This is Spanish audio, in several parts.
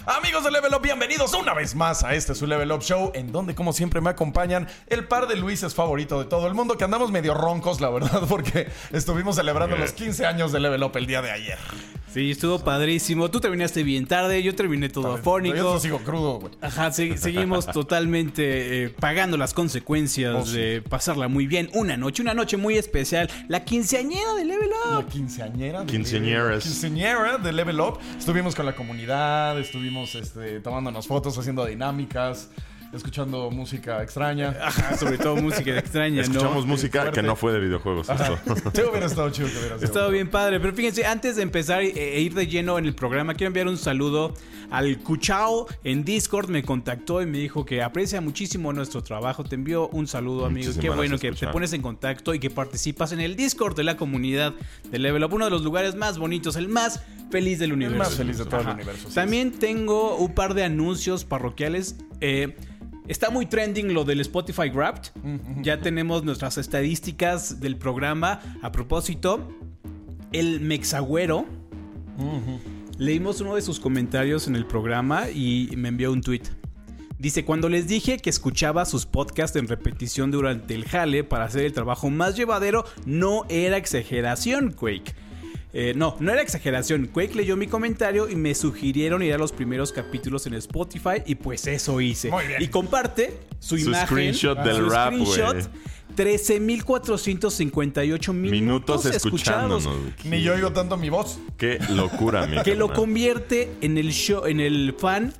Amigos de Level Up, bienvenidos una vez más a este su Level Up Show, en donde como siempre me acompañan el par de Luises favorito de todo el mundo, que andamos medio roncos, la verdad, porque estuvimos celebrando los 15 años de Level Up el día de ayer. Sí, estuvo padrísimo. Tú terminaste bien tarde, yo terminé todo afónico. Yo sigo crudo, güey. Ajá, seguimos totalmente pagando las consecuencias de pasarla muy bien. Una noche muy especial. La quinceañera de Level Up. La quinceañera Quinceañeras de Level Up. Estuvimos con la comunidad, estuvimos tomándonos fotos, haciendo dinámicas, escuchando música extraña. Ajá, sobre todo música extraña, Escuchamos ¿no? música que no fue de videojuegos. Esto. Sí, hubiera estado chido que hubiera sido. Estaba bien padre, pero fíjense, antes de empezar e ir de lleno en el programa, quiero enviar un saludo al Cuchao en Discord. Me contactó y me dijo que aprecia muchísimo nuestro trabajo. Te envío un saludo, amigo. Qué bueno que te pones en contacto y que participas en el Discord de la comunidad de Level Up, uno de los lugares más bonitos, el más feliz del universo. El más feliz de todo el universo. También tengo un par de anuncios parroquiales. Está muy trending lo del Spotify Wrapped. Ya tenemos nuestras estadísticas del programa. A propósito, el Mexagüero. Leímos uno de sus comentarios en el programa y me envió un tweet. Dice: cuando les dije que escuchaba sus podcasts en repetición durante el jale para hacer el trabajo más llevadero, no era exageración, Quake. No era exageración. Quake leyó mi comentario y me sugirieron ir a los primeros capítulos en Spotify y pues eso hice. Muy bien. Y comparte su imagen, screenshot del rap, güey. 13,458 minutos escuchados. Ni yo oigo tanto mi voz. Qué locura, mi Que lo carnal. convierte en el show, en el fan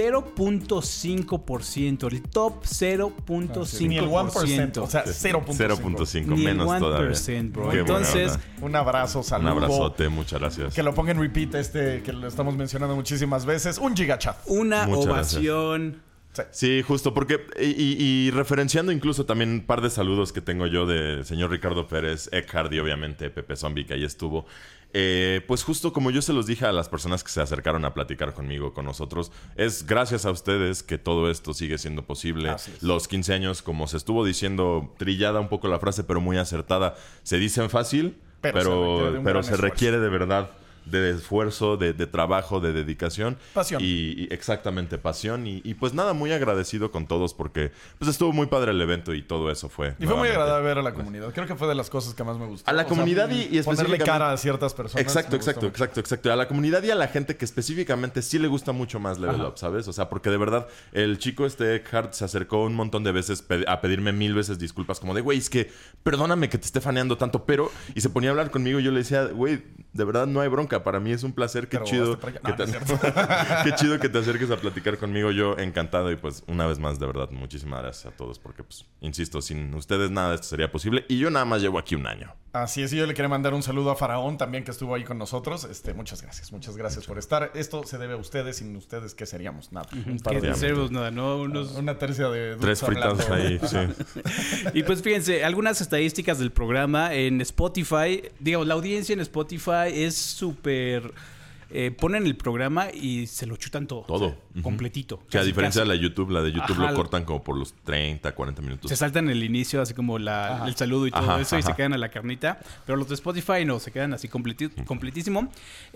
0.5%, el top 0.5%. Ni el 1%, o sea, 0.5. Ni menos el 1%, todavía. bro. Qué Entonces, buena onda. Un abrazo, Un saludo. abrazote, muchas gracias. Que lo ponga en repeat que lo estamos mencionando muchísimas veces. Un gigachat. una Muchas ovación. Sí, justo, porque y referenciando incluso también un par de saludos que tengo yo del señor Ricardo Pérez, Eckhard y obviamente Pepe Zombie, que ahí estuvo. Pues justo como yo se los dije a las personas que se acercaron a platicar conmigo, con nosotros, es gracias a ustedes que todo esto sigue siendo posible. Los 15 años, como se estuvo diciendo, trillada un poco la frase, pero muy acertada, se dicen fácil, pero se requiere de verdad de esfuerzo, de trabajo, de dedicación. Pasión. Y exactamente, pasión. Y pues nada, muy agradecido con todos porque pues estuvo muy padre el evento y todo eso fue. Y fue muy agradable ver a la comunidad. Creo que fue de las cosas que más me gustó. A la comunidad y ponerle específicamente cara a ciertas personas. Exacto. A la comunidad y a la gente que específicamente sí le gusta mucho más Level Up, ¿sabes? O sea, porque de verdad el chico Eckhart se acercó un montón de veces a pedirme 1000 veces disculpas, como de, güey, es que perdóname que te esté faneando tanto, pero... Y se ponía a hablar conmigo y yo le decía, güey, de verdad no hay bronca. Para mí es un placer. Qué chido qué chido que te acerques a platicar conmigo. Yo encantado. Y pues una vez más, de verdad, muchísimas gracias a todos. Porque pues, insisto, sin ustedes nada de esto sería posible. Y yo nada más llevo aquí un año. Así es, y yo le quería mandar un saludo a Faraón también, que estuvo ahí con nosotros. Muchas gracias por estar. Esto se debe a ustedes. Sin ustedes, ¿qué seríamos? Nada. Que deseamos nada, ¿no? Una tercia de... 3 fritas ahí, sí. Y pues fíjense, algunas estadísticas del programa en Spotify. Digamos, la audiencia en Spotify es súper... ponen el programa y se lo chutan todo. Todo. Completito. Que a Casi, diferencia casi. de la de YouTube Ajá. lo cortan como por los 30, 40 minutos. Se saltan el inicio, así como el saludo y todo eso, y se quedan a la carnita. Pero los de Spotify no, se quedan así completísimo.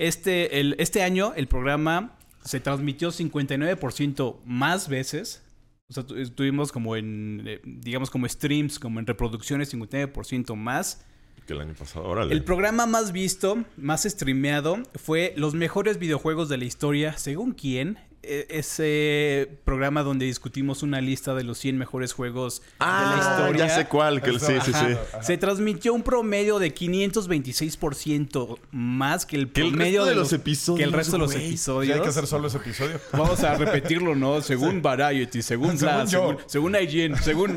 Este año el programa se transmitió 59% más veces. O sea, tuvimos como digamos como streams, como en reproducciones, 59% más. Que el año pasado, órale. El programa más visto, más streameado, fue los mejores videojuegos de la historia. ¿Según quién? Ese programa donde discutimos una lista de los 100 mejores juegos de la historia. Ya sé cuál. Sí. Se transmitió un promedio de 526% más que el promedio de los episodios. Que el resto de los Sí, episodios. hay que hacer solo ese episodio. Vamos a repetirlo, ¿no? Según Variety, según Blast, según IGN, según...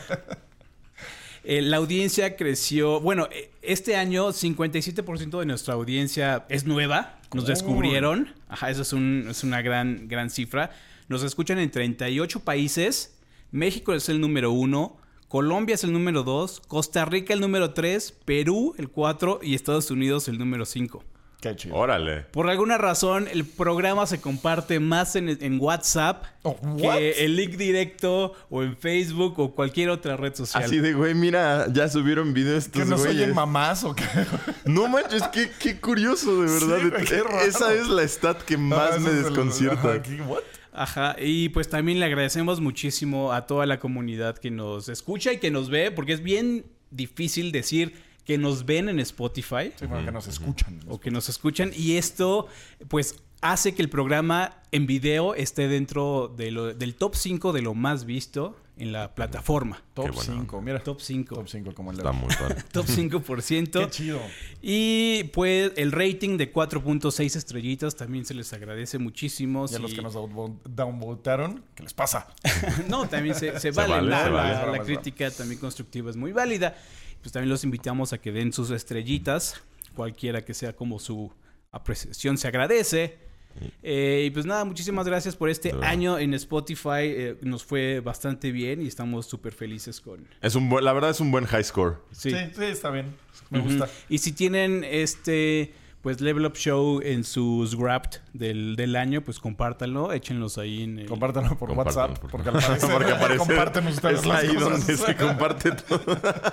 la audiencia creció... Bueno, este año 57% de nuestra audiencia es nueva. Nos descubrieron. Eso es una gran cifra. Nos escuchan en 38 países. México es el número 1. Colombia es el número 2. Costa Rica el número 3. Perú el 4. Y Estados Unidos el número 5. Qué chido. Órale. Por alguna razón, el programa se comparte más en WhatsApp Oh, ¿what? que el link directo o en Facebook o cualquier otra red social. Así de, güey, mira, ya subieron videos ¿Que estos nos güeyes. oyen mamás o qué? No manches, qué curioso, de verdad. Sí, güey, qué raro. Esa es la stat que más me desconcierta. Ajá, ¿qué? ¿What? Ajá, y pues también le agradecemos muchísimo a toda la comunidad que nos escucha y que nos ve, porque es bien difícil decir que nos ven en Spotify Sí, bueno, que nos escuchan. o que nos escuchan, y esto pues hace que el programa en video esté dentro del top 5 de lo más visto en la plataforma. Top Qué bueno. 5, mira. Top 5. Top 5 como el de Está muy padre. Top 5%. Qué chido. Y pues el rating de 4.6 estrellitas también se les agradece muchísimo. Y a los que nos downvotaron, ¿qué les pasa? No, también se vale, vale, ¿no? se vale. La Broma. crítica también constructiva es muy válida. Pues también los invitamos a que den sus estrellitas, cualquiera que sea como su apreciación se agradece. Y pues nada, muchísimas gracias por este año en Spotify. Nos fue bastante bien y estamos súper felices con... La verdad es un buen high score. Sí, sí, está bien. Me gusta. Y si tienen pues Level Up Show en sus Wrapped del año, pues compártanlo, échenlos ahí en el... Compártanlo por Compártanlo, WhatsApp, por porque al parecer Porque aparece, comparten ustedes es las ahí cosas. donde se comparte todo.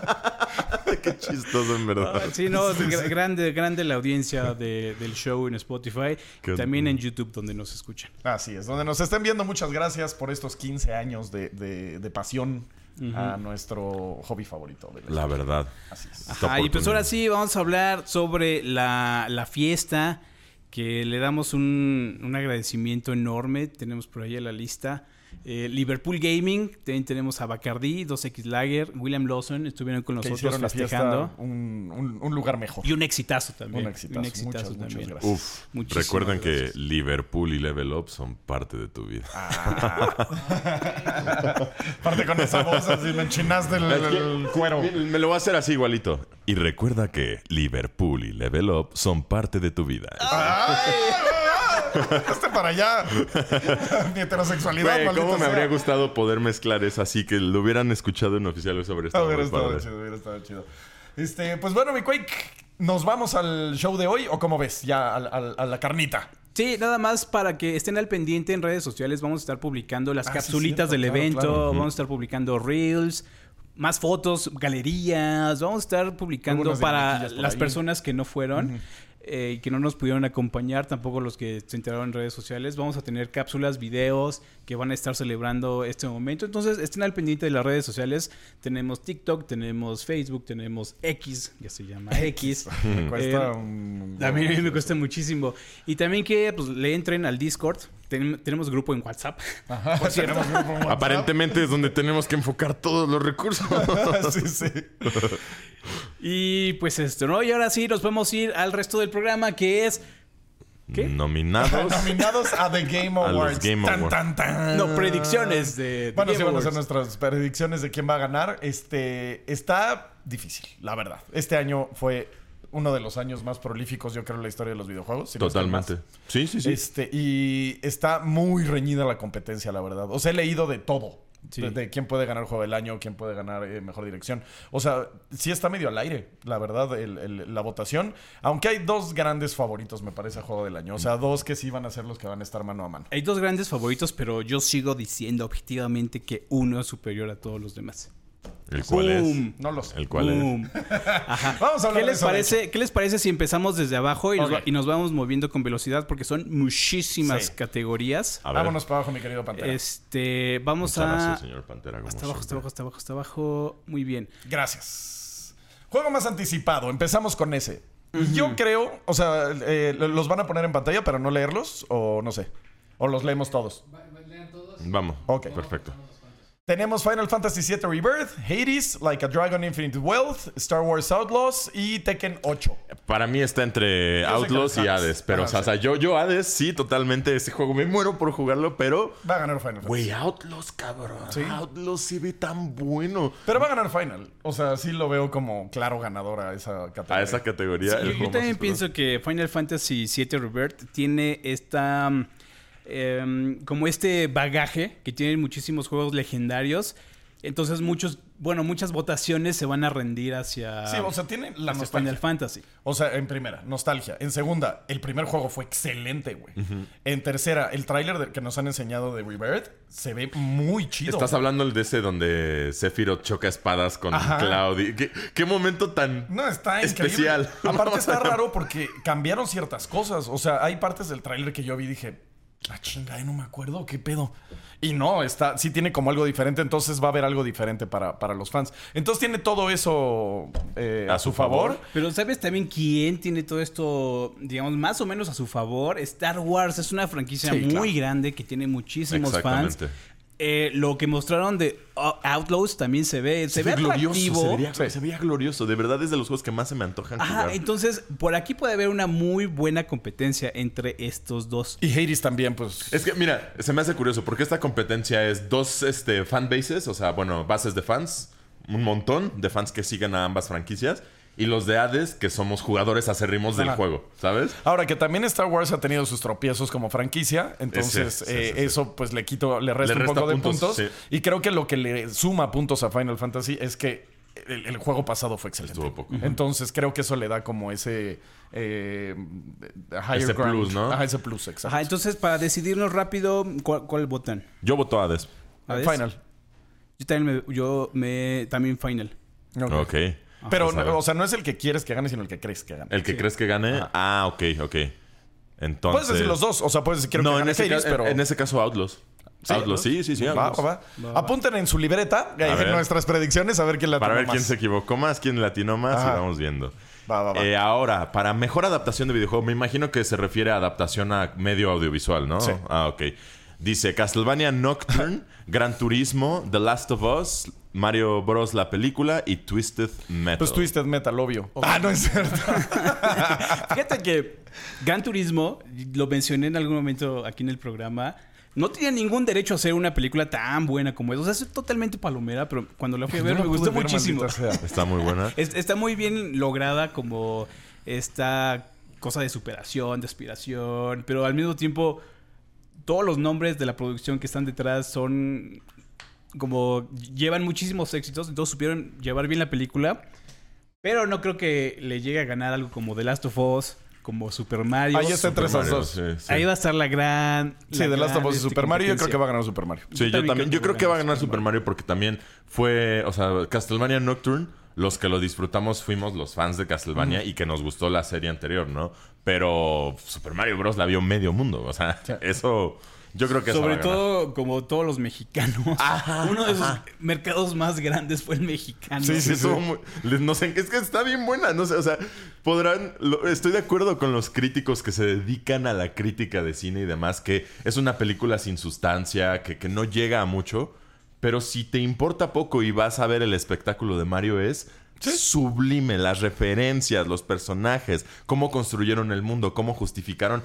Qué chistoso, en verdad. Sí, no, grande la audiencia del show en Spotify. Qué- También en YouTube, donde nos escuchan. Así es, donde nos estén viendo, muchas gracias por estos 15 años de pasión a nuestro hobby favorito. La verdad. Así es. Esta Ajá, y pues oportunidad. ahora sí, vamos a hablar sobre la fiesta, que le damos un agradecimiento enorme. Tenemos por ahí a la lista Liverpool Gaming, también tenemos a Bacardi, 2X Lager, William Lawson, estuvieron con Que nosotros hicieron la festejando. fiesta un lugar mejor. Y un exitazo también. Un exitazo. Muchas también. gracias. Uf, Muchísimas recuerden gracias. que Liverpool y Level Up son parte de tu vida. Aparte con esa voz así me enchinaste el cuero. Me lo voy a hacer así igualito. Y recuerda que Liverpool y Level Up son parte de tu vida. ¡Ay! Este para allá. Mi heterosexualidad, Güey, maldita ¿cómo me sea. habría gustado poder mezclar eso así que lo hubieran escuchado en oficiales sobre esto? Hubiera estado chido. Pues bueno, mi Quake, ¿nos vamos al show de hoy o cómo ves? Ya a la carnita. Sí, nada más para que estén al pendiente en redes sociales. Vamos a estar publicando las Sí, capsulitas cierto, del claro, evento. claro. Vamos a estar publicando reels, más fotos, galerías. Vamos a estar publicando Algunas para dinámicas por las ahí. personas que no fueron. Y que no nos pudieron acompañar, tampoco los que se enteraron en redes sociales. Vamos a tener cápsulas, videos que van a estar celebrando este momento. Entonces, estén al pendiente de las redes sociales. Tenemos TikTok, tenemos Facebook, tenemos X, ya se llama X. Me cuesta un... A mí me cuesta muchísimo. Y también que pues, le entren al Discord. Tenemos grupo en WhatsApp. Ajá, tenemos grupo en WhatsApp. Aparentemente es donde tenemos que enfocar todos los recursos. Sí. Y pues esto, ¿no? Y ahora sí, nos podemos ir al resto del programa, que es... ¿Qué? Nominados. Nominados a The Game A los Awards. Game Awards. Tan, tan. No, predicciones de Bueno, sí Game van a ser Awards. nuestras predicciones de quién va a ganar. Está difícil, la verdad. Este año fue uno de los años más prolíficos, yo creo, en la historia de los videojuegos. si no es que Totalmente. más. Sí. Y está muy reñida la competencia, la verdad. O sea, he leído de todo. Sí. De quién puede ganar Juego del Año, quién puede ganar Mejor Dirección. O sea, sí está medio al aire, la verdad, la votación. Aunque hay dos grandes favoritos, me parece, a Juego del Año. O sea, dos que sí van a ser los que van a estar mano a mano. Hay dos grandes favoritos, pero yo sigo diciendo objetivamente que uno es superior a todos los demás. ¿El cual es? ¡Boom! No lo sé. ¿El cual es? ¡Boom! Ajá. Vamos a hablar ¿Qué de les eso, de parece? ¿Qué les parece si empezamos desde abajo y, Ok. y nos vamos moviendo con velocidad? Porque son muchísimas Sí. categorías. A ver. Vámonos para abajo, mi querido Pantera. Vamos Muchas a... gracias, señor Pantera. como Hasta abajo, hasta siempre. abajo, hasta abajo, hasta abajo. Muy bien. Gracias. Juego más anticipado. Empezamos con ese. Y yo creo, o sea, los van a poner en pantalla para no leerlos, o no sé. O los leemos todos. Vamos. Ok. Perfecto. Tenemos Final Fantasy VII Rebirth, Hades, Like a Dragon Infinite Wealth, Star Wars Outlaws y Tekken 8. Para mí está entre Yo sé que Outlaws eres y Hades. Hades. Pero, Ajá, o sea, yo Hades, sí, totalmente. Ese juego me muero por jugarlo, pero... Va a ganar Final Fantasy. Güey, Outlaws, cabrón. Sí. Outlaws se ve tan bueno. Pero va a ganar Final. O sea, sí lo veo como claro ganador a esa categoría. A esa categoría. el Yo juego más también esperado. pienso que Final Fantasy VII Rebirth tiene esta... como este bagaje que tienen muchísimos juegos legendarios Entonces muchas votaciones se van a rendir hacia... Sí, o sea, tiene la hacia nostalgia. Final Fantasy. O sea, en primera, nostalgia. En segunda, el primer juego fue excelente, güey. En tercera, el tráiler que nos han enseñado de Rebirth se ve muy chido. Estás hablando de ese donde Sephiroth choca espadas con Cloud. ¿Qué momento tan No, está especial? Increíble. Aparte está raro porque cambiaron ciertas cosas. O sea, hay partes del tráiler que yo vi y dije, la chingada, no me acuerdo, ¿qué pedo? Y no, sí tiene como algo diferente, entonces va a haber algo diferente para los fans. Entonces tiene todo eso a su favor. Pero ¿sabes también quién tiene todo esto, digamos, más o menos a su favor? Star Wars es una franquicia muy grande que tiene muchísimos fans. Lo que mostraron de Outlaws también se ve glorioso, atractivo. se veía glorioso. De verdad es de los juegos que más se me antojan jugar. Entonces, por aquí puede haber una muy buena competencia entre estos dos. Y Hades también, pues. Es que, mira, se me hace curioso porque esta competencia es dos fanbases, o sea, bueno, bases de fans, un montón de fans que siguen a ambas franquicias. Y los de Hades, que somos jugadores acérrimos del juego, ¿sabes? Ahora, que también Star Wars ha tenido sus tropiezos como franquicia. Entonces, eso pues le resta un poco de puntos. Sí. Y creo que lo que le suma puntos a Final Fantasy es que el juego pasado fue excelente. Estuvo poco. Entonces, creo que eso le da como ese... ese plus, ¿no? Ese plus, exacto. Entonces, para decidirnos rápido, ¿cuál votan? Yo voto Hades. Final. Yo también Final. Ok. Pero, o sea, no es el que quieres que gane, sino el que crees que gane. ¿El que crees que gane? Ok. Entonces... Puedes decir los dos. O sea, puedes decir quiero que gane Hades, pero... En ese caso, Outlaws. ¿Sí? Outlaws, sí. Va. Apunten en su libreta nuestras predicciones a ver quién la para ver más. Quién se equivocó más, quién latinó más y vamos viendo. Va. Ahora, para mejor adaptación de videojuego, me imagino que se refiere a adaptación a medio audiovisual, ¿no? Sí. Ok. Dice Castlevania Nocturne, Gran Turismo, The Last of Us, Mario Bros. La película y Twisted Metal. Pues Twisted Metal, obvio. No es cierto. Fíjate que Gran Turismo, lo mencioné en algún momento aquí en el programa, no tenía ningún derecho a hacer una película tan buena como es. O sea, es totalmente palomera, pero cuando la fui a ver me gustó muchísimo. Está muy buena. Está muy bien lograda como esta cosa de superación, de aspiración, pero al mismo tiempo todos los nombres de la producción que están detrás son como llevan muchísimos éxitos, entonces supieron llevar bien la película, pero no creo que le llegue a ganar algo como The Last of Us, como Super Mario. Ahí está entre esas dos. Sí. Ahí va a estar la gran... Sí, The Last of Us y Super Mario. Yo creo que va a ganar Super Mario. Sí, yo también. Yo creo que va a ganar Super Mario porque también fue... O sea, Castlevania Nocturne, los que lo disfrutamos fuimos los fans de Castlevania y que nos gustó la serie anterior, ¿no? Pero Super Mario Bros. La vio medio mundo. O sea, eso... Yo creo que sobre todo, como todos los mexicanos. Uno de esos mercados más grandes fue el mexicano. Sí. No sé, es que está bien buena. No sé, o sea, estoy de acuerdo con los críticos que se dedican a la crítica de cine y demás, que es una película sin sustancia, que no llega a mucho. Pero si te importa poco y vas a ver el espectáculo de Mario es... sublime, las referencias, los personajes, cómo construyeron el mundo, cómo justificaron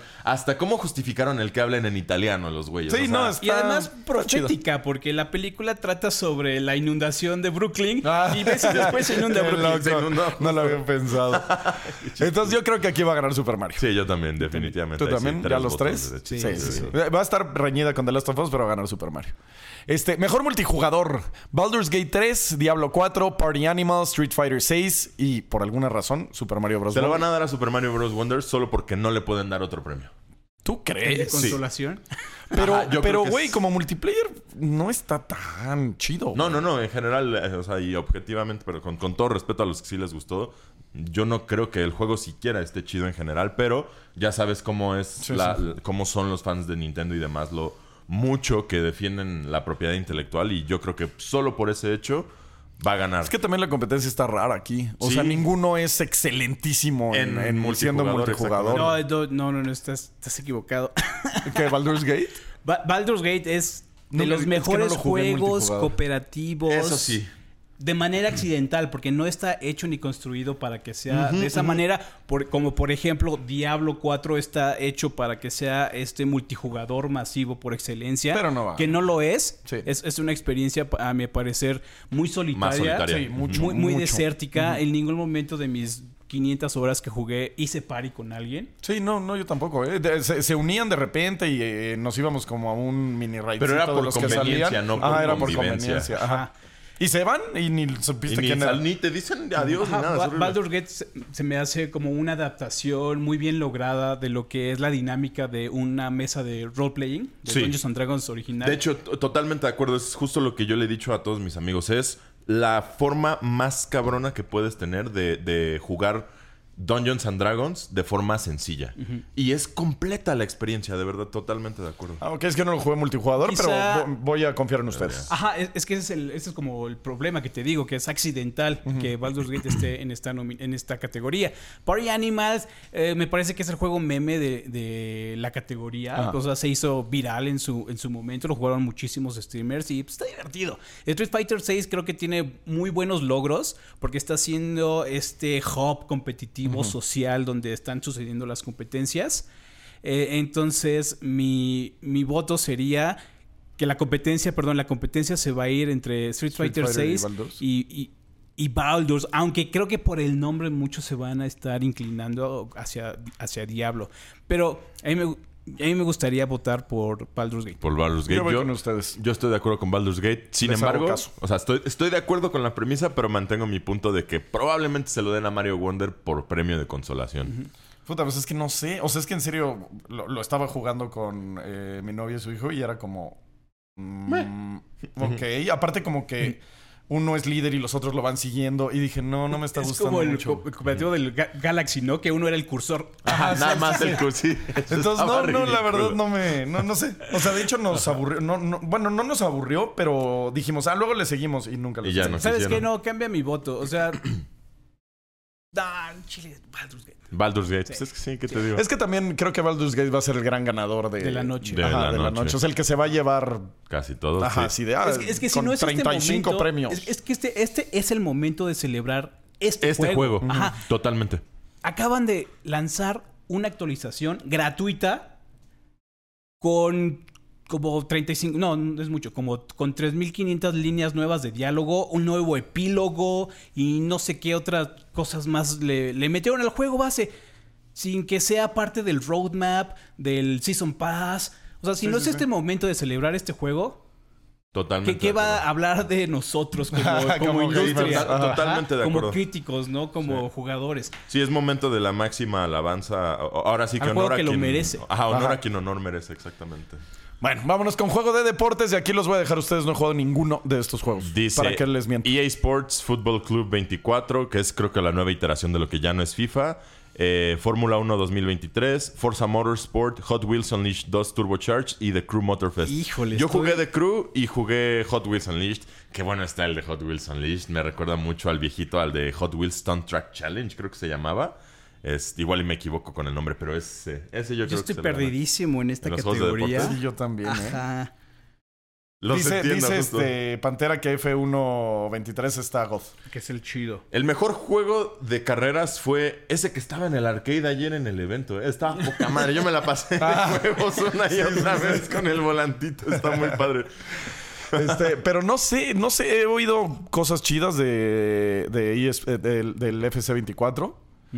el que hablen en italiano los güeyes. Sí, y además profética, porque la película trata sobre la inundación de Brooklyn y ves y después se inunda Brooklyn. No lo había pensado. Entonces yo creo que aquí va a ganar Super Mario. Sí, yo también, definitivamente. ¿Tú también? ¿Ya los tres? Sí. Va a estar reñida con The Last of Us, pero va a ganar Super Mario. Mejor multijugador: Baldur's Gate 3, Diablo 4, Party Animals, Street Fighter 6 y por alguna razón Super Mario Bros. Se lo van a dar a Super Mario Bros. Wonder solo porque no le pueden dar otro premio. ¿Tú crees? ¿De consolación? Pero güey, como multiplayer no está tan chido. No, en general, o sea, y objetivamente, pero con todo respeto a los que sí les gustó, yo no creo que el juego siquiera esté chido en general, pero ya sabes cómo es cómo son los fans de Nintendo y demás, lo mucho que defienden la propiedad intelectual, y yo creo que solo por ese hecho va a ganar. Es que también la competencia está rara aquí. O sea, ninguno es excelentísimo en siendo multijugador. No, estás equivocado. ¿Qué, Baldur's Gate? Baldur's Gate es de los mejores juegos cooperativos. Eso sí. De manera accidental, porque no está hecho ni construido para que sea de esa manera. Como por ejemplo, Diablo 4 está hecho para que sea este multijugador masivo por excelencia. Pero no va. Que no lo es. Sí. Es una experiencia, a mi parecer, muy solitaria. Más solitaria. Sí, muy desértica. En ningún momento de mis 500 horas que jugué hice party con alguien. Sí, no, yo tampoco. Se unían de repente y nos íbamos como a un mini raid. Pero era por conveniencia, no por era por convivencia. conveniencia. Ajá. Y se van y ni supiste quién era. Ni te dicen adiós ni nada. Baldur's Gate se me hace como una adaptación muy bien lograda de lo que es la dinámica de una mesa de role-playing de Dungeons and Dragons original. De hecho, totalmente de acuerdo. Es justo lo que yo le he dicho a todos mis amigos. Es la forma más cabrona que puedes tener de jugar Dungeons and Dragons de forma sencilla. Y es completa la experiencia, de verdad, totalmente de acuerdo. Ok, es que no lo jugué multijugador, pero voy a confiar en ustedes. Ajá, es que ese es como el problema que te digo, que es accidental que Baldur's Gate esté en esta categoría. Party Animals me parece que es el juego meme de la categoría. O sea, se hizo viral en su momento, lo jugaron muchísimos streamers y pues, está divertido. Street Fighter 6 creo que tiene muy buenos logros porque está haciendo este hub competitivo social donde están sucediendo las competencias. Entonces mi voto sería que la competencia se va a ir entre Street Fighter 6 y Baldur's, aunque creo que por el nombre muchos se van a estar inclinando hacia Diablo. Pero a mí me gustaría votar por Baldur's Gate. Por Baldur's Gate. Yo voy con ustedes. Yo estoy de acuerdo con Baldur's Gate. Sin embargo, o sea, estoy de acuerdo con la premisa, pero mantengo mi punto de que probablemente se lo den a Mario Wonder por premio de consolación. Puta, pues es que no sé. O sea, es que en serio lo estaba jugando con mi novia y su hijo y era como... ok. Aparte como que... uno es líder y los otros lo van siguiendo. Y dije, no me está gustando mucho. Es como el cooperativo del Galaxy, ¿no? Que uno era el cursor. Ajá, nada más el cursor. Sí. Entonces, la verdad no sé. O sea, de hecho nos aburrió. Bueno, no nos aburrió, pero dijimos, luego le seguimos y nunca lo seguimos. No ¿Sabes qué? No, cambia mi voto. O sea... Chile, Baldur's Gate. Sí. Pues es que sí, ¿qué te digo? Es que también creo que Baldur's Gate va a ser el gran ganador de la noche. De la noche. O sea, el que se va a llevar... casi todo. Ajá, sí. Es que si con no es 35 este premios. Es que este es el momento de celebrar este juego. Ajá. Totalmente. Acaban de lanzar una actualización gratuita con como 35... No es mucho. Como con 3,500 líneas nuevas de diálogo, un nuevo epílogo y no sé qué otras cosas más le metieron al juego base sin que sea parte del roadmap, del Season Pass. O sea, si no es este momento de celebrar este juego... Totalmente. ¿Qué va a hablar de nosotros como industria? Totalmente de acuerdo. Como críticos, ¿no? Como jugadores. Sí, es momento de la máxima alabanza. Ahora sí que honor a quien... lo merece. Honor a quien honor merece, exactamente. Bueno, vámonos con juego de deportes y aquí los voy a dejar. Ustedes no he jugado ninguno de estos juegos. Dice para que les miento. EA Sports Football Club 24, que es creo que la nueva iteración de lo que ya no es FIFA. Fórmula 1 2023, Forza Motorsport, Hot Wheels Unleashed 2 Turbocharged y The Crew Motorfest. Híjole, yo jugué The Crew y jugué Hot Wheels Unleashed. Qué bueno está el de Hot Wheels Unleashed. Me recuerda mucho al viejito, al de Hot Wheels Stunt Track Challenge, creo que se llamaba. Igual y me equivoco con el nombre, pero ese yo creo que yo estoy perdidísimo en esta categoría. Sí, yo también, Ajá. Dice Pantera que F1 está God. Que es el chido. El mejor juego de carreras fue ese que estaba en el arcade ayer en el evento. Estaba poca madre. Yo me la pasé de juegos una y otra vez con el volantito. Está muy padre. Pero no sé, he oído cosas chidas del FC24.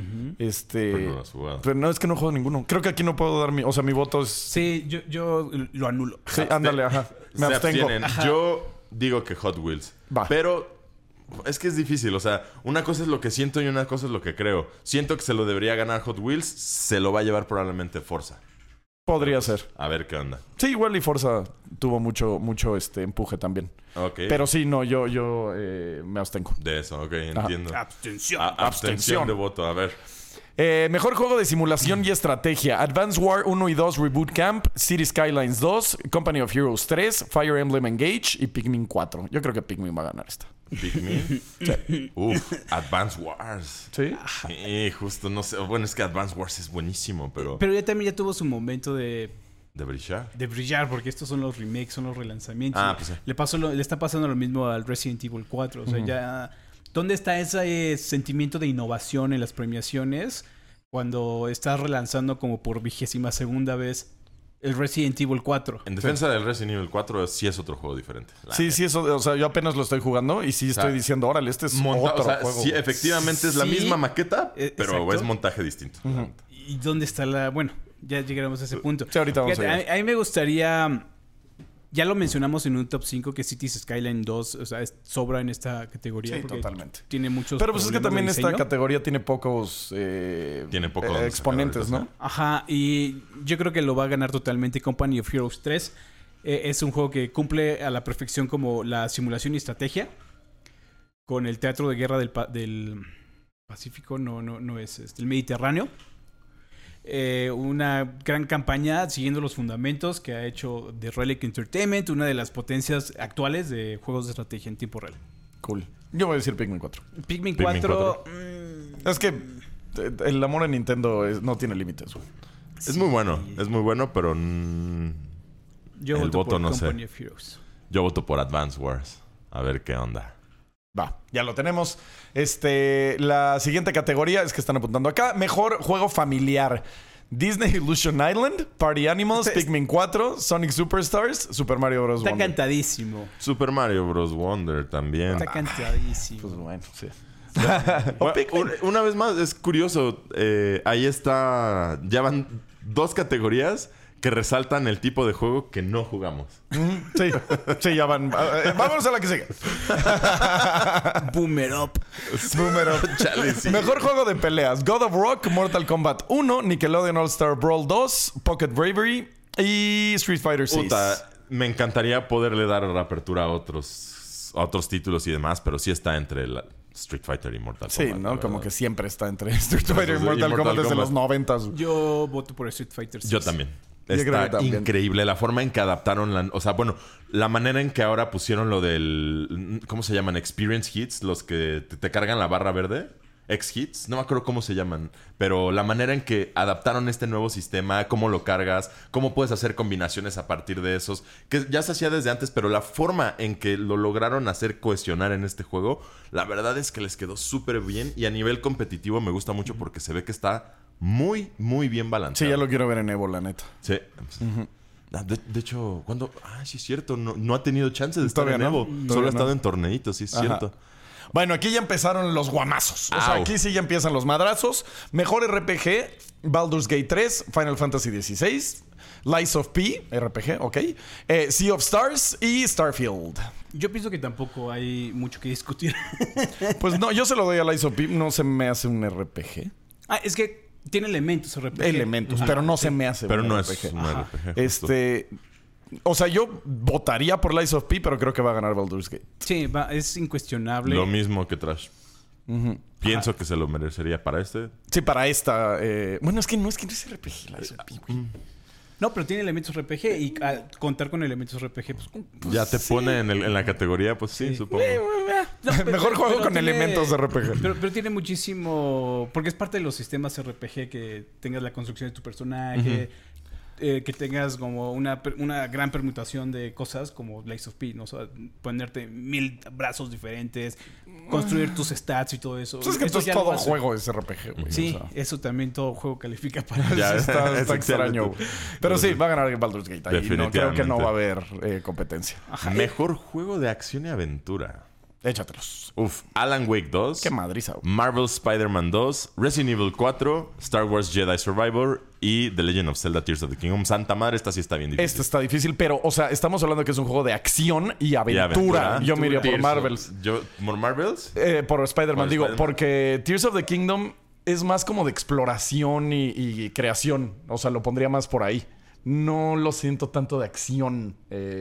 Pero no, es que no juego ninguno. Creo que aquí no puedo dar mi voto es... Sí, yo lo anulo. Sí, ándale, ajá. Me abstengo. Yo digo que Hot Wheels. Va. Pero es que es difícil. O sea, una cosa es lo que siento y una cosa es lo que creo. Siento que se lo debería ganar Hot Wheels. Se lo va a llevar probablemente Forza. Podría ser. A ver qué onda. Sí, igual y Forza tuvo mucho empuje también. Ok. Pero sí, no, yo me abstengo. De eso, ok, entiendo. Abstención de voto, a ver. Mejor juego de simulación y estrategia. Advance War 1 y 2 Reboot Camp, City Skylines 2, Company of Heroes 3, Fire Emblem Engage y Pikmin 4. Yo creo que Pikmin va a ganar esta. ¿Pikmin? Sí. Advance Wars. ¿Sí? Sí, justo, no sé. Bueno, es que Advance Wars es buenísimo, pero... Pero ya tuvo su momento de brillar. De brillar, porque estos son los remakes, son los relanzamientos. Pues sí. Le está pasando lo mismo al Resident Evil 4. O sea, ya... ¿Dónde está ese sentimiento de innovación en las premiaciones cuando estás relanzando como por 22ª vez el Resident Evil 4? En defensa del Resident Evil 4 sí es otro juego diferente. Sí, eso, o sea, yo apenas lo estoy jugando y sí estoy diciendo, órale, este es otro juego. Sí, efectivamente es la misma maqueta, pero exacto. Es montaje distinto. ¿Y dónde está la...? Bueno, ya llegaremos a ese punto. Sí, ahorita vamos a mí me gustaría Ya lo mencionamos en un top 5 que Cities Skyline 2, o sea, sobra en esta categoría. Sí, totalmente. Tiene muchos Pero pues es que también esta diseño. categoría tiene pocos, exponentes, ¿no? Ajá, y yo creo que lo va a ganar totalmente Company of Heroes 3. Es un juego que cumple a la perfección como la simulación y estrategia. Con el teatro de guerra del Pacífico, no es el Mediterráneo. Una gran campaña siguiendo los fundamentos que ha hecho The Relic Entertainment, una de las potencias actuales de juegos de estrategia en tiempo real. Cool. Yo voy a decir Pikmin 4. Pikmin 4. Es que el amor en Nintendo no tiene límites, güey. Es muy bueno, pero Yo el voto voto por no Company sé. of Heroes. Yo voto por Advance Wars. A ver qué onda. Va, ya lo tenemos. La siguiente categoría es que están apuntando acá. Mejor juego familiar. Disney Illusion Island, Party Animals, Pikmin 4, Sonic Superstars, Super Mario Bros. Está Wonder. cantadísimo. Super Mario Bros. Wonder también. Está cantadísimo. Pues bueno, sí. Una vez más, es curioso. Ahí está. Ya van 2 categorías que resaltan el tipo de juego que no jugamos. Sí, ya van. Vámonos a la que sigue. Boomer up. Número. Chale, sí. Mejor juego de peleas: God of Rock, Mortal Kombat 1, Nickelodeon All-Star Brawl 2, Pocket Bravery y Street Fighter 6. Puta, me encantaría poderle dar la apertura a otros títulos y demás, pero sí está entre Street Fighter y Mortal Kombat. Sí, ¿no? Como que siempre está entre Street Fighter y Y Mortal Mortal Kombat desde Kombat. los 90s. Yo voto por Street Fighter 6. Yo también. Yo creo que Está también. increíble la forma en que adaptaron o sea, bueno, la manera en que ahora pusieron lo del... ¿Cómo se llaman? Experience Hits, los que te cargan la barra verde. X-Hits, no me acuerdo cómo se llaman. Pero la manera en que adaptaron este nuevo sistema, cómo lo cargas, cómo puedes hacer combinaciones a partir de esos, que ya se hacía desde antes, pero la forma en que lo lograron hacer cohesionar en este juego, la verdad es que les quedó súper bien. Y a nivel competitivo me gusta mucho porque se ve que está muy, muy bien balanceado. Sí, ya lo quiero ver en Evo, la neta. Sí. De hecho, ¿cuándo? Sí es cierto. No ha tenido chance de estar Todavía en no. Evo. Todavía Solo ha no. estado en torneitos, sí es Ajá. cierto. Bueno, aquí ya empezaron los guamazos. O sea, Au. aquí sí ya empiezan los madrazos. Mejor RPG: Baldur's Gate 3, Final Fantasy XVI, Lies of P, RPG, ok. Sea of Stars y Starfield. Yo pienso que tampoco hay mucho que discutir. Pues no, yo se lo doy a Lies of P. No se me hace un RPG. Es que tiene elementos RPG. Elementos, pero no se me hace Pero un no RPG. es un RPG. justo. O sea, yo votaría por Lies of P, pero creo que va a ganar Baldur's Gate. Sí, es incuestionable. Lo mismo que Trash. Pienso que se lo merecería para este. Sí, para esta. Bueno, es que no es RPG, Lies of P, güey. No, pero tiene elementos RPG y al contar con elementos RPG, pues... Ya te pone en la categoría, pues sí, supongo. No, Mejor juego pero con tiene- elementos de RPG. Pero tiene muchísimo... Porque es parte de los sistemas RPG que tengas la construcción de tu personaje, que tengas como una gran permutación de cosas como Lies of P, ¿no? O sea, ponerte 1000 brazos diferentes, construir tus stats y todo eso. Pues es que Eso entonces ya lo todo hace. juego es RPG, güey. Sí, O sea, eso también todo juego califica para... Ya, está es extraño. excelente. güey. Pero sí, va a ganar Baldur's Gate. Ahí no, creo que no va a haber competencia. Mejor juego de acción y aventura. Échatelos. Uf, Alan Wake 2. Qué madriza, güey. Marvel Spider-Man 2, Resident Evil 4, Star Wars Jedi Survivor y The Legend of Zelda Tears of the Kingdom. Santa madre, esta sí está bien difícil. Este está difícil, pero, o sea, estamos hablando que es un juego de acción y aventura. Yo me iría por Tears Marvels. ¿Por Marvels? Por Spider-Man, Por digo, Spider-Man. porque Tears of the Kingdom es más como de exploración y creación. O sea, lo pondría más por ahí. No lo siento tanto de acción.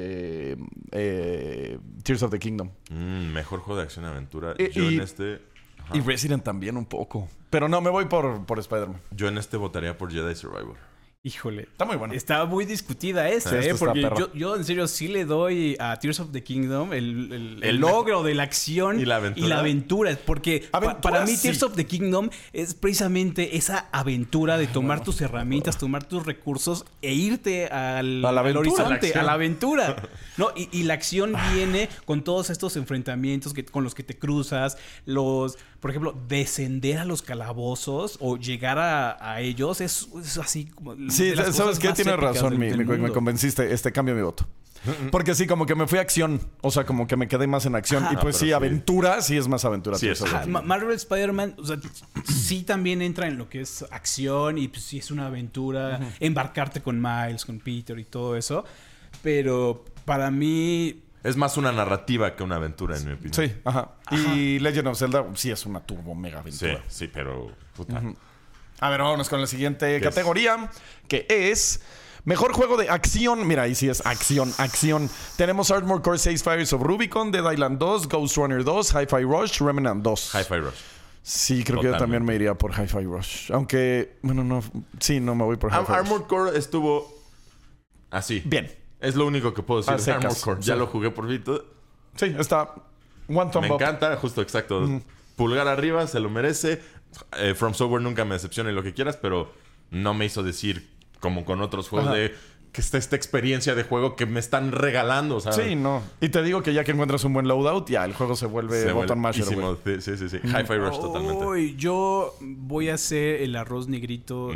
Tears of the Kingdom. Mejor juego de acción y aventura. Y- Yo y- en este... Ajá. Y Resident también un poco. Pero no, me voy por Spider-Man. Yo en este votaría por Jedi Survivor. Híjole. Está muy bueno. Está muy discutida esta, Sí, esto está porque perro. yo en serio sí le doy a Tears of the Kingdom el logro de la acción ¿Y la aventura? porque Aventura, para mí sí. Tears of the Kingdom es precisamente esa aventura de tomar tus herramientas, tomar tus recursos e irte al A la aventura. horizonte, A la a la aventura. ¿No? Y la acción viene con todos estos enfrentamientos con los que te cruzas, por ejemplo, descender a los calabozos o llegar a ellos es así como... Sí, de las ¿sabes cosas qué? más Tienes épicas razón, del me mundo. convenciste. Cambio mi voto. Porque sí, como que me fui a acción. O sea, como que me quedé más en acción. Ajá. Y pues Ah, sí, pero sí. aventura, sí es más aventura. Sí, Tears of the Ajá, Kingdom. Marvel Spider-Man, o sea, sí también entra en lo que es acción y pues sí es una aventura, embarcarte con Miles, con Peter y todo eso. pero para mí... Es más una narrativa que una aventura, en mi opinión. Sí, ajá. Y Legend of Zelda sí es una turbo mega Sí, aventura. sí, pero... Puta. A ver, vámonos con la siguiente ¿Qué categoría, que es mejor juego de acción. Mira, ahí sí es acción. Tenemos Armored Core 6 Fires of Rubicon, Dead Island 2, Ghost Runner 2, Hi-Fi Rush, Remnant 2. Hi-Fi Rush. Sí, creo que yo Totalmente. también me iría por Hi-Fi Rush. Aunque, bueno, no. Sí, no me voy por Hi-Fi Rush. Armored Core estuvo así. Bien. Es lo único que puedo decir A de secas. Armored Core. Ya Sí. lo jugué por fin. Sí, está one thumb Me up. encanta, justo, exacto. Pulgar arriba, se lo merece. From Software nunca me decepciona y lo que quieras, pero no me hizo decir, como con otros juegos, Ajá. de que está esta experiencia de juego que me están regalando. O sea, Sí, no. Y te digo que ya que encuentras un buen loadout, ya el juego se vuelve se button masher, buenísimo. güey. Sí. Hi-Fi Rush totalmente. Uy, yo voy a hacer el arroz negrito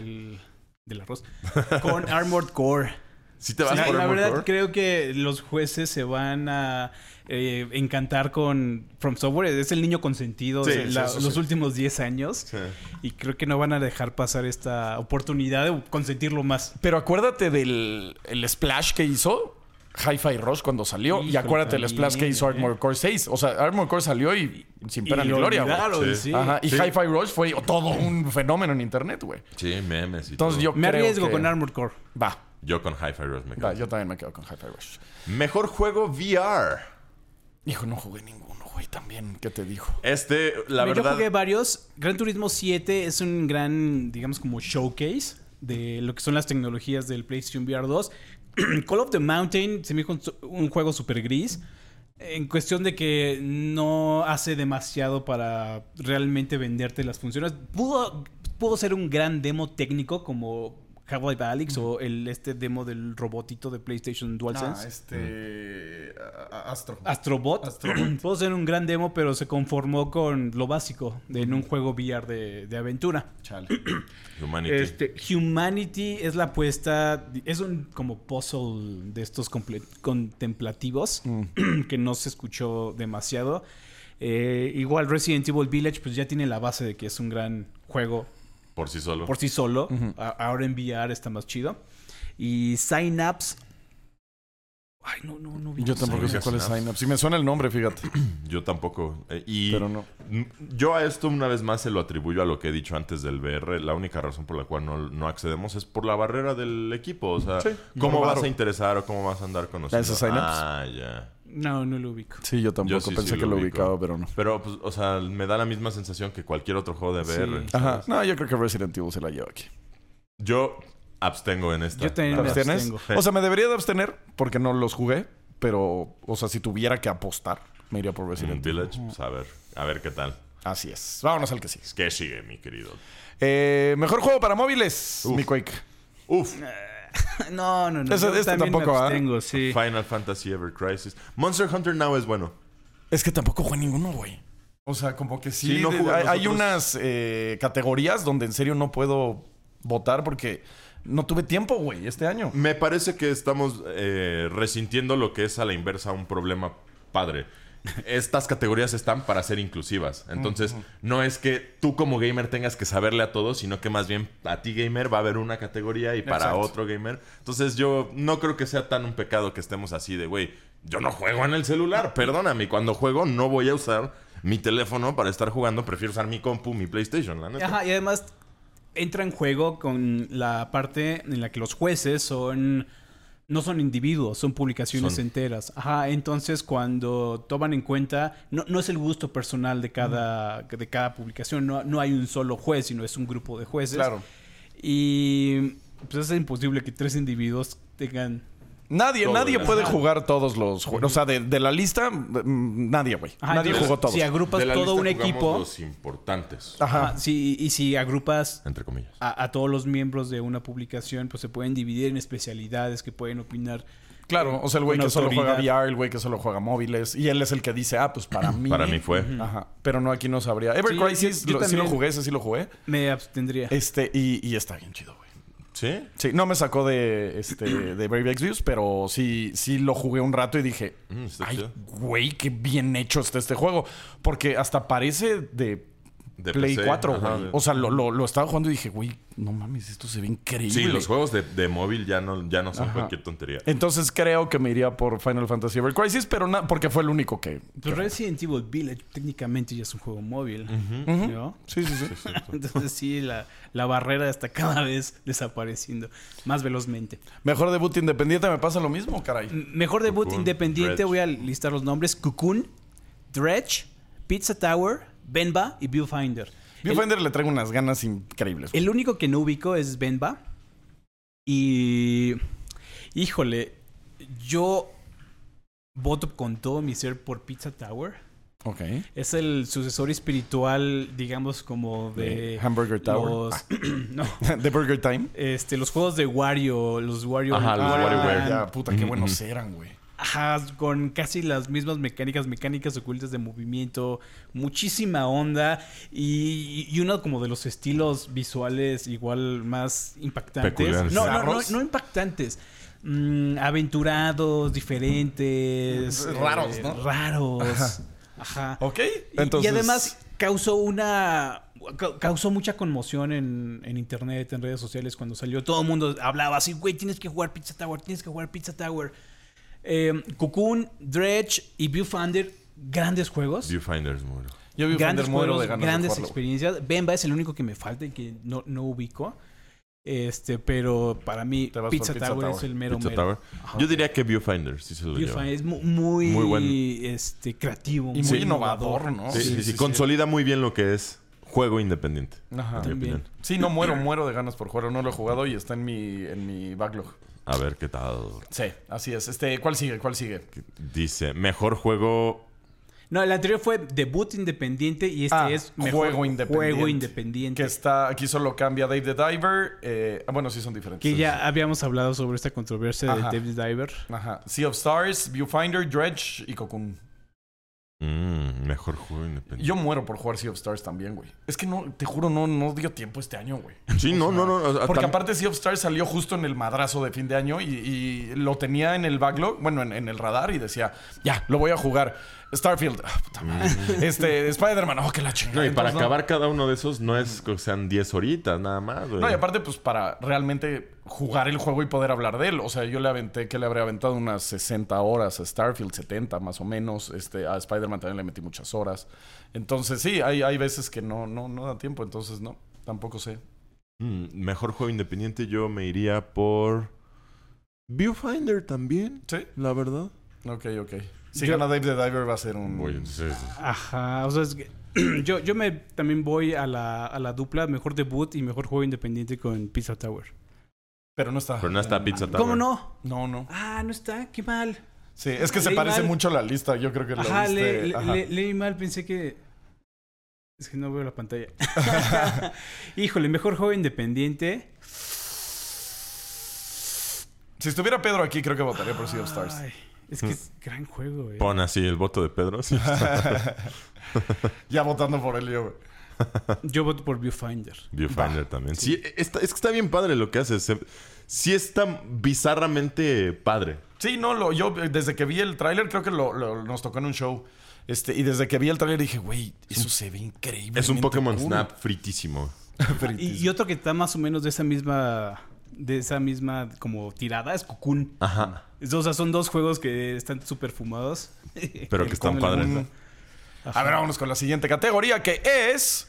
del arroz con Armored Core. Sí te vas Sí, por la Armored verdad Core. creo que los jueces se van a encantar con From Software. Es el niño consentido Sí, de sí, eso los sí. últimos 10 años. Sí. Y creo que no van a dejar pasar esta oportunidad de consentirlo más. Pero acuérdate del el splash que hizo Hi-Fi Rush cuando salió. Y Híjole, acuérdate del splash que hizo también, Armored Core 6. O sea, Armored Core salió y sin pena Y ni lo gloria, güey. olvidaron, Sí. sí. Ajá. Y Sí. Hi-Fi Rush fue todo un fenómeno en internet, güey. Sí, memes y Entonces todo. yo Me creo arriesgo que... con Armored Core. Va. Yo con Hi-Fi Rush me quedo. Va, yo también me quedo con Hi-Fi Rush. Mejor juego VR. Hijo, no jugué ninguno, güey. También, ¿qué te dijo? La Yo verdad... jugué varios. Gran Turismo 7 es un gran, digamos, como showcase de lo que son las tecnologías del PlayStation VR 2. Call of the Mountain se me dijo un juego súper gris. En cuestión de que no hace demasiado para realmente venderte las funciones. Pudo ser un gran demo técnico como Half-Life Alyx o este demo del robotito de PlayStation DualSense. Astro. Astrobot. Pudo ser un gran demo, pero se conformó con lo básico en un juego VR de aventura. Chale. Humanity. Humanity es la apuesta. Es un como puzzle de estos contemplativos que no se escuchó demasiado. Igual Resident Evil Village, pues ya tiene la base de que es un gran juego Por sí solo. por sí solo. Ahora en VR está más chido. Y Synapse. Ay, no vi. Yo tampoco sé Synapse. cuál es Synapse. Si me suena el nombre, fíjate. Yo tampoco. Pero no. Yo a esto una vez más se lo atribuyo a lo que he dicho antes del VR. La única razón por la cual no accedemos es por la barrera del equipo. O sea, Sí, ¿cómo por vas varo. a interesar o cómo vas a andar conociendo? ¿Ese Synapse? Ah, ya. No lo ubico. Sí, yo tampoco. Yo sí, Pensé sí que lo ubico. ubicaba, pero no. Pero, pues, o sea, me da la misma sensación que cualquier otro juego de VR. Sí. Ajá. No, yo creo que Resident Evil se la lleva aquí. Yo abstengo en esta. Yo también la me verdad. ¿Abstienes? abstengo. O sea, me debería de abstener porque no los jugué. Pero, o sea, si tuviera que apostar, me iría por Resident Evil. Village, pues a ver qué tal. Así es. Vámonos al que sigue. ¿Qué sigue, mi querido? Mejor juego para móviles. Uf. Mi Quake. Uf. No. Ese- Yo este también tampoco, me ¿ah? abstengo, sí. Final Fantasy Ever Crisis. Monster Hunter Now es bueno. Es que tampoco jugué ninguno, güey. O sea, como que sí. Sí, no jugué hay nosotros. unas categorías donde en serio no puedo votar porque no tuve tiempo, güey, este año. Me parece que estamos resintiendo lo que es a la inversa un problema padre. Estas categorías están para ser inclusivas. Entonces, no es que tú como gamer tengas que saberle a todos, sino que más bien a ti gamer va a haber una categoría y para Exacto. otro gamer. Entonces, yo no creo que sea tan un pecado que estemos así de, güey, yo no juego en el celular, perdóname. Cuando juego no voy a usar mi teléfono para estar jugando. Prefiero usar mi compu, mi PlayStation, la neta. Ajá, y además entra en juego con la parte en la que los jueces no son individuos, son publicaciones Son- enteras. Ajá, entonces cuando toman en cuenta, no es el gusto personal de cada publicación, no hay un solo juez, sino es un grupo de jueces. Claro. Y pues es imposible que 3 individuos tengan... Nadie Todo, puede ajá. jugar todos los juegos. O sea, de la lista, nadie, güey. Ajá, Nadie entonces, jugó todos. Si agrupas De la todo lista un jugamos equipo... los importantes, Ajá. y si agrupas entre comillas. a todos los miembros de una publicación, pues se pueden dividir en especialidades que pueden opinar. Claro, o sea, el güey Con que solo juega autoridad. VR, el güey que solo juega móviles. Y él es el que dice, pues para mí. Para mí fue. Ajá. Pero no, aquí no sabría. Ever Sí, Crisis, yo sí lo también. jugué, ese sí lo jugué. Me abstendría. Y está bien chido, güey. ¿Sí? Sí, no me sacó de Brave Exvius, pero sí lo jugué un rato y dije, Está ay, chido. güey, qué bien hecho está este juego. Porque hasta parece de De Play PC, 4, ajá, güey. O sea, lo estaba jugando y dije, güey, no mames, esto se ve increíble. Sí, los juegos de móvil ya no son Ajá. cualquier tontería. Entonces creo que me iría por Final Fantasy Ever Crisis, pero porque fue el único que... Pues Resident Evil Village técnicamente ya es un juego móvil, Ujú. ¿no? Sí. Entonces sí, la barrera está cada vez desapareciendo más velozmente. Mejor debut independiente, me pasa lo mismo, caray. Mejor debut Cocoon, independiente, Dredge. voy a listar los nombres. Cocoon, Dredge, Pizza Tower, Benba y Viewfinder. Viewfinder le traigo unas ganas increíbles. El único que no ubico es Benba. Y... Híjole, yo voto con todo mi ser por Pizza Tower. Ok. Es el sucesor espiritual, digamos, como de... Hamburger Tower. No. ¿De Burger Time? Los juegos de Wario, los Wario... Ajá, los WarioWare. Ya, puta, qué buenos eran, güey. Ajá, con casi las mismas mecánicas ocultas de movimiento, muchísima onda y uno como de los estilos visuales igual más impactantes. Peculiares. No impactantes. Aventurados, diferentes. Raros, ¿no? Raros. Ajá. Ok, Y entonces... además causó mucha conmoción en internet, en redes sociales cuando salió. Todo el mundo hablaba así, güey, tienes que jugar Pizza Tower. Cocoon, Dredge y Viewfinder, grandes juegos. Viewfinders, muero. Yo vi Grandes muero juegos, de ganas de grandes jugarlo. experiencias. Benba es el único que me falta y que no ubico. Pero para mí Te vas por Pizza Pizza Tower Tower. es el mero Pizza mero. Tower. Yo diría que Viewfinder sí se lo lleva. Viewfinder es muy Muy bueno. creativo. Y muy innovador, ¿no? Sí. Consolida muy bien lo que es juego independiente. Ajá. en mi También. opinión. Sí, no muero de ganas por jugarlo. No lo he jugado y está en mi backlog. A ver qué tal. Sí, así es. ¿Cuál sigue? Dice, mejor juego... No, el anterior fue debut independiente y este es mejor juego independiente. Que aquí solo cambia Dave the Diver. Bueno, sí son diferentes. Que ya habíamos hablado sobre esta controversia Ajá. de David Diver. Ajá. Sea of Stars, Viewfinder, Dredge y Cocoon. Mejor juego independiente. Yo muero por jugar Sea of Stars también, güey. Es que no, te juro, no dio tiempo este año, güey. Sí, no. Porque aparte Sea of Stars salió justo en el madrazo de fin de año y lo tenía en el backlog, bueno, en el radar y decía, ya, lo voy a jugar. Starfield, puta madre. Spider-Man, que la chingada. No, y para Entonces, acabar cada uno de esos no es que sean 10 horitas nada más, güey. No, y aparte, pues para realmente jugar el juego y poder hablar de él. O sea, yo le aventé, que le habría aventado unas 60 horas a Starfield, 70 más o menos. A Spider-Man también le metí muchas horas. Entonces, sí, hay veces que no da tiempo. Entonces, no, tampoco sé. Mejor juego independiente yo me iría por... Viewfinder también, Sí. la verdad. Ok. Si gana Dave the Diver va a ser un... Oye, entonces... Ajá, o sea, es que yo también voy a la dupla mejor debut y mejor juego independiente con Pizza Tower. Pero no está. Pero no está Pizza Tower. ¿Cómo no? No. Ah, no está, qué mal. Sí, es que se Leí parece mal. mucho a la lista. Yo creo que lo Ajá, viste. Ajá. leí mal, pensé que... Es que no veo la pantalla. Híjole, mejor juego independiente. Si estuviera Pedro aquí, creo que votaría por Sea of Stars. Ay, es que es gran juego, Pon así el voto de Pedro. Sí. Ya votando por él yo, güey. Yo voto por Viewfinder. Viewfinder también. Sí, es que está bien padre lo que hace. Sí está bizarramente padre. Sí, no, yo desde que vi el tráiler, creo que nos tocó en un show. Y desde que vi el tráiler dije, güey, eso se ve increíble. Es un Pokémon Snap fritísimo. Y otro que está más o menos de esa misma como tirada es Cocoon. Ajá. O sea, son dos juegos que están súper fumados. Pero que están padres. A ver, vámonos con la siguiente categoría, que es...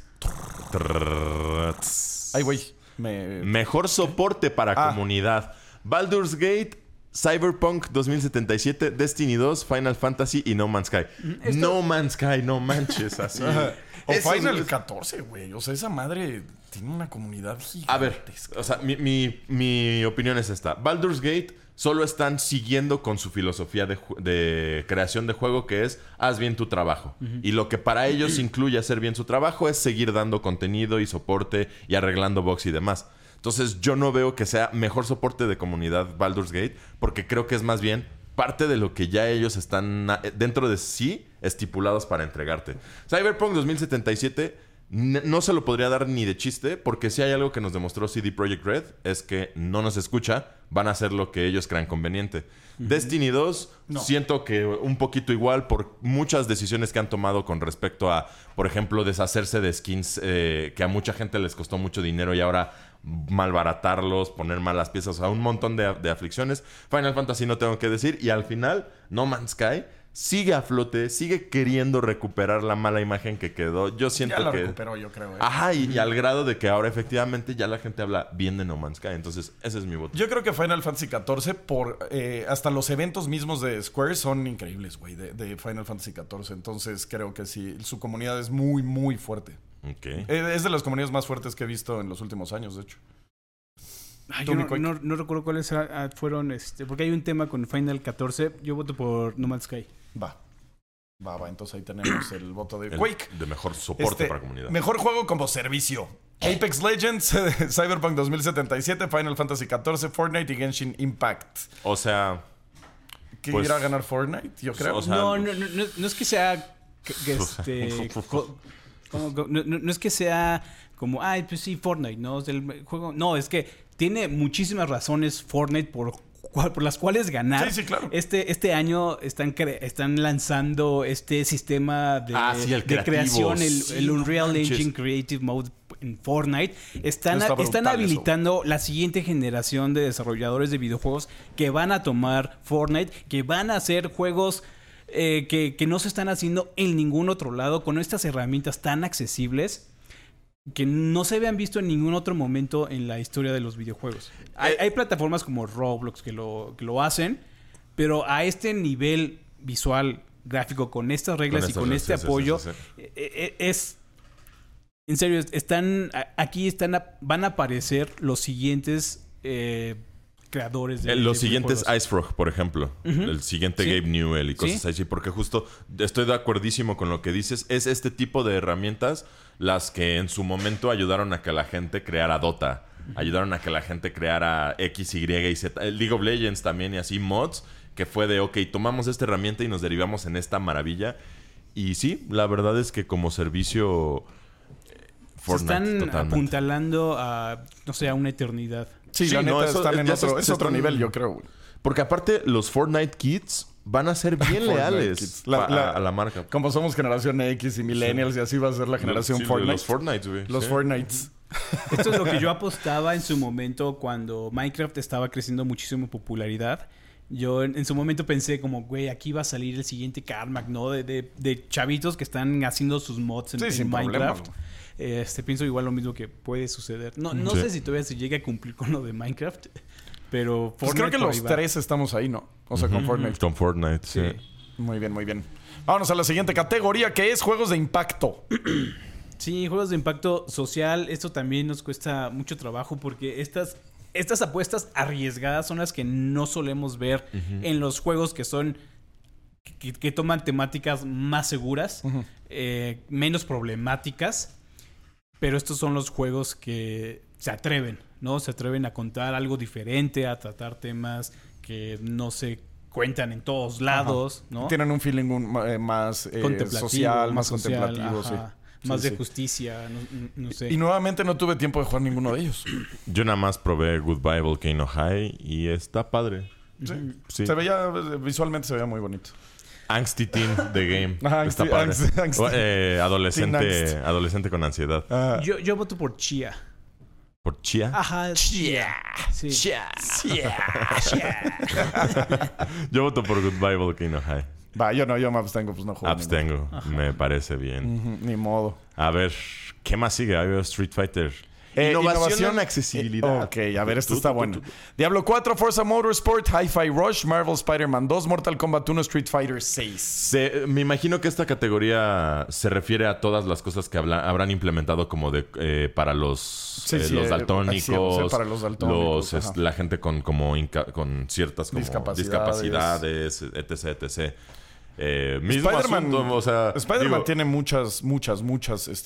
Ay, güey. Mejor soporte para comunidad. Baldur's Gate, Cyberpunk 2077, Destiny 2, Final Fantasy y No Man's Sky. No Man's Sky, no manches, así. O Eso Final es- 14, güey. O sea, esa madre tiene una comunidad gigantesca. A ver, o sea, mi opinión es esta. Baldur's Gate solo están siguiendo con su filosofía de creación de juego, que es haz bien tu trabajo. Y lo que para ellos incluye hacer bien su trabajo es seguir dando contenido y soporte y arreglando bugs y demás. Entonces yo no veo que sea mejor soporte de comunidad Baldur's Gate, porque creo que es más bien parte de lo que ya ellos están dentro de sí estipulados para entregarte. Cyberpunk 2077 no se lo podría dar ni de chiste, porque si hay algo que nos demostró CD Projekt Red es que no nos escucha van a hacer lo que ellos crean conveniente. Destiny 2, siento que un poquito igual por muchas decisiones que han tomado con respecto a, por ejemplo, deshacerse de skins que a mucha gente les costó mucho dinero y ahora malbaratarlos, poner malas piezas, o sea, un montón de aflicciones. Final Fantasy no tengo que decir. Y al final, No Man's Sky sigue a flote, sigue queriendo recuperar la mala imagen que quedó. Yo siento ya la que... recuperó, yo creo. Ajá, y al grado de que ahora efectivamente ya la gente habla bien de No Man's Sky. Entonces, ese es mi voto. Yo creo que Final Fantasy XIV, hasta los eventos mismos de Square son increíbles, güey, de Final Fantasy XIV. Entonces, creo que sí, su comunidad es muy, muy fuerte. Ok. Es de las comunidades más fuertes que he visto en los últimos años, de hecho. Ay, yo no recuerdo cuáles fueron, porque hay un tema con Final 14. Yo voto por No Man's Sky. Va. Entonces ahí tenemos el voto de Quake. De mejor soporte para comunidad. Mejor juego como servicio. Apex Legends, Cyberpunk 2077, Final Fantasy XIV, Fortnite y Genshin Impact. O sea... ¿Qué pues, irá a ganar Fortnite? Yo creo. O sea, no es que sea... no es que sea como... Ay, pues sí, Fortnite, ¿no? Es el juego... No, es que tiene muchísimas razones Fortnite por las cuales ganar. Sí, claro. Este año están lanzando este sistema de creación, el Unreal Engine Creative Mode en Fortnite. Están habilitando la siguiente generación de desarrolladores de videojuegos que van a tomar Fortnite, que van a hacer juegos que no se están haciendo en ningún otro lado con estas herramientas tan accesibles que no se habían visto en ningún otro momento en la historia de los videojuegos. Hay plataformas como Roblox que lo hacen, pero a este nivel visual, gráfico, con estas reglas y con este apoyo, es... En serio, van a aparecer los siguientes creadores de los siguientes Ice Frog, por ejemplo. El siguiente Gabe Newell y cosas así. Porque justo estoy de acuerdísimo con lo que dices. Es este tipo de herramientas las que en su momento ayudaron a que la gente creara Dota. Ayudaron a que la gente creara X, Y y Z. League of Legends también y así mods. Que fue de, ok, tomamos esta herramienta y nos derivamos en esta maravilla. Y sí, la verdad es que como servicio... Fortnite, se están apuntalando a, no sé, a una eternidad. Sí, la neta están en otro nivel, yo creo, güey. Porque aparte, los Fortnite Kids van a ser bien leales a la marca. Como somos generación X y Millennials y así va a ser la generación Fortnite. Los Fortnite, güey. Los Fortnites. Esto es lo que yo apostaba en su momento cuando Minecraft estaba creciendo muchísimo en popularidad. Yo en su momento pensé como, güey, aquí va a salir el siguiente Carmack, ¿no? De chavitos que están haciendo sus mods en Minecraft. Pienso igual lo mismo que puede suceder. No sé si todavía se llega a cumplir con lo de Minecraft, pero Fortnite... Pues creo que los tres estamos ahí, ¿no? O sea, con Fortnite. Con Fortnite, sí. Muy bien, muy bien. Vámonos a la siguiente categoría, que es juegos de impacto. Sí, juegos de impacto social. Esto también nos cuesta mucho trabajo porque estas apuestas arriesgadas son las que no solemos ver en los juegos que son... Que toman temáticas más seguras, menos problemáticas. Pero estos son los juegos que se atreven, ¿no? Se atreven a contar algo diferente, a tratar temas que no se cuentan en todos lados, ¿no? Tienen un feeling más social, más contemplativo, sí. Más de justicia, no sé. Y nuevamente no tuve tiempo de jugar ninguno de ellos. Yo nada más probé Goodbye Volcano High y está padre. Sí. Visualmente se veía muy bonito. Angsty Teen The Game. Está padre. Adolescente con ansiedad. Yo voto por Chia. ¿Por Chia? Ajá. Chia. Sí. Chia. Yo voto por Goodbye Volcano High. Yo me abstengo, pues no juego. Abstengo. Me parece bien. Ni modo. A ver, ¿qué más sigue? Hay Street Fighter. Innovación, accesibilidad. Ok, a ver, esto está bueno. Diablo 4, Forza Motorsport, Hi-Fi Rush, Marvel Spider-Man 2, Mortal Kombat 1, Street Fighter 6. Me imagino que esta categoría se refiere a todas las cosas que habrán implementado como para los daltónicos, para los daltónicos, la gente con ciertas como discapacidades, etc. Spider-Man tiene muchas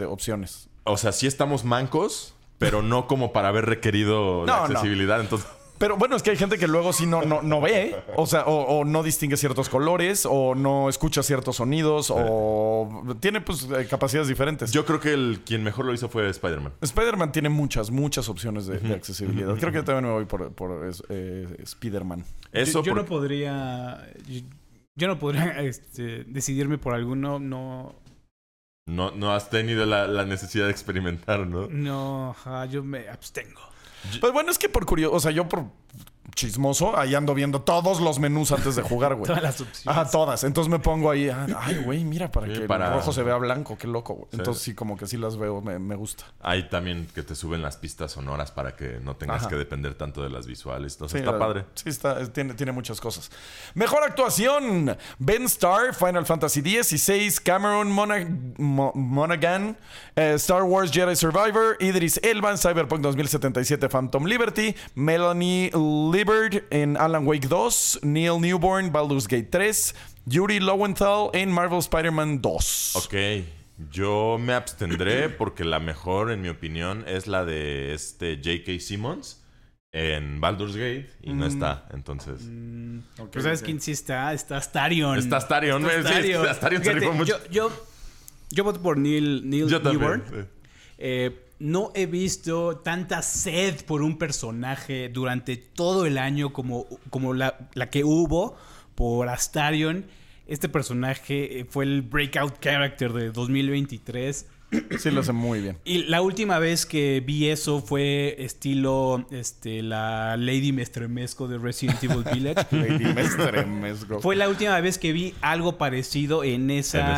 opciones. O sea, sí estamos mancos, pero no como para haber requerido la accesibilidad. Entonces... Pero bueno, es que hay gente que luego sí no ve, o sea, o no distingue ciertos colores, o no escucha ciertos sonidos, o tiene pues capacidades diferentes. Yo creo que quien mejor lo hizo fue Spider-Man. Spider-Man tiene muchas opciones de accesibilidad. Creo que yo también me voy por Spider-Man. Yo no podría... Yo no podría decidirme por alguno, no... No has tenido la necesidad de experimentar, ¿no? No, yo me abstengo. Pues bueno, es que por curioso, o sea, yo por chismoso, ahí ando viendo todos los menús antes de jugar, güey. Todas las opciones. Ajá, todas. Entonces me pongo ahí, ay, güey, mira, para que el rojo se vea blanco, qué loco, güey. Entonces sí, como que sí las veo, me gusta. Hay también que te suben las pistas sonoras para que no tengas que depender tanto de las visuales. Entonces Sí, está padre. Sí, tiene muchas cosas. Mejor actuación: Ben Starr, Final Fantasy XVI, Cameron Monaghan, Star Wars Jedi Survivor, Idris Elba en Cyberpunk 2077 Phantom Liberty, Melanie Liburd en Alan Wake 2, Neil Newborn, Baldur's Gate 3, Yuri Lowenthal en Marvel Spider-Man 2. Ok, yo me abstendré porque la mejor, en mi opinión, es la de J.K. Simmons en Baldur's Gate y no está, entonces... Pero ¿sabes quién sí está? Está Astarion. Está Astarion. Está Astarion. Sí, Astarion se rifó mucho. Yo voto por Neil Yo Newborn. también, sí. No he visto tanta sed por un personaje durante todo el año como la que hubo por Astarion. Este personaje fue el breakout character de 2023. Sí, lo hace muy bien. Y la última vez que vi eso fue estilo la Lady Mestremesco de Resident Evil Village. Lady Mestremesco. Fue la última vez que vi algo parecido en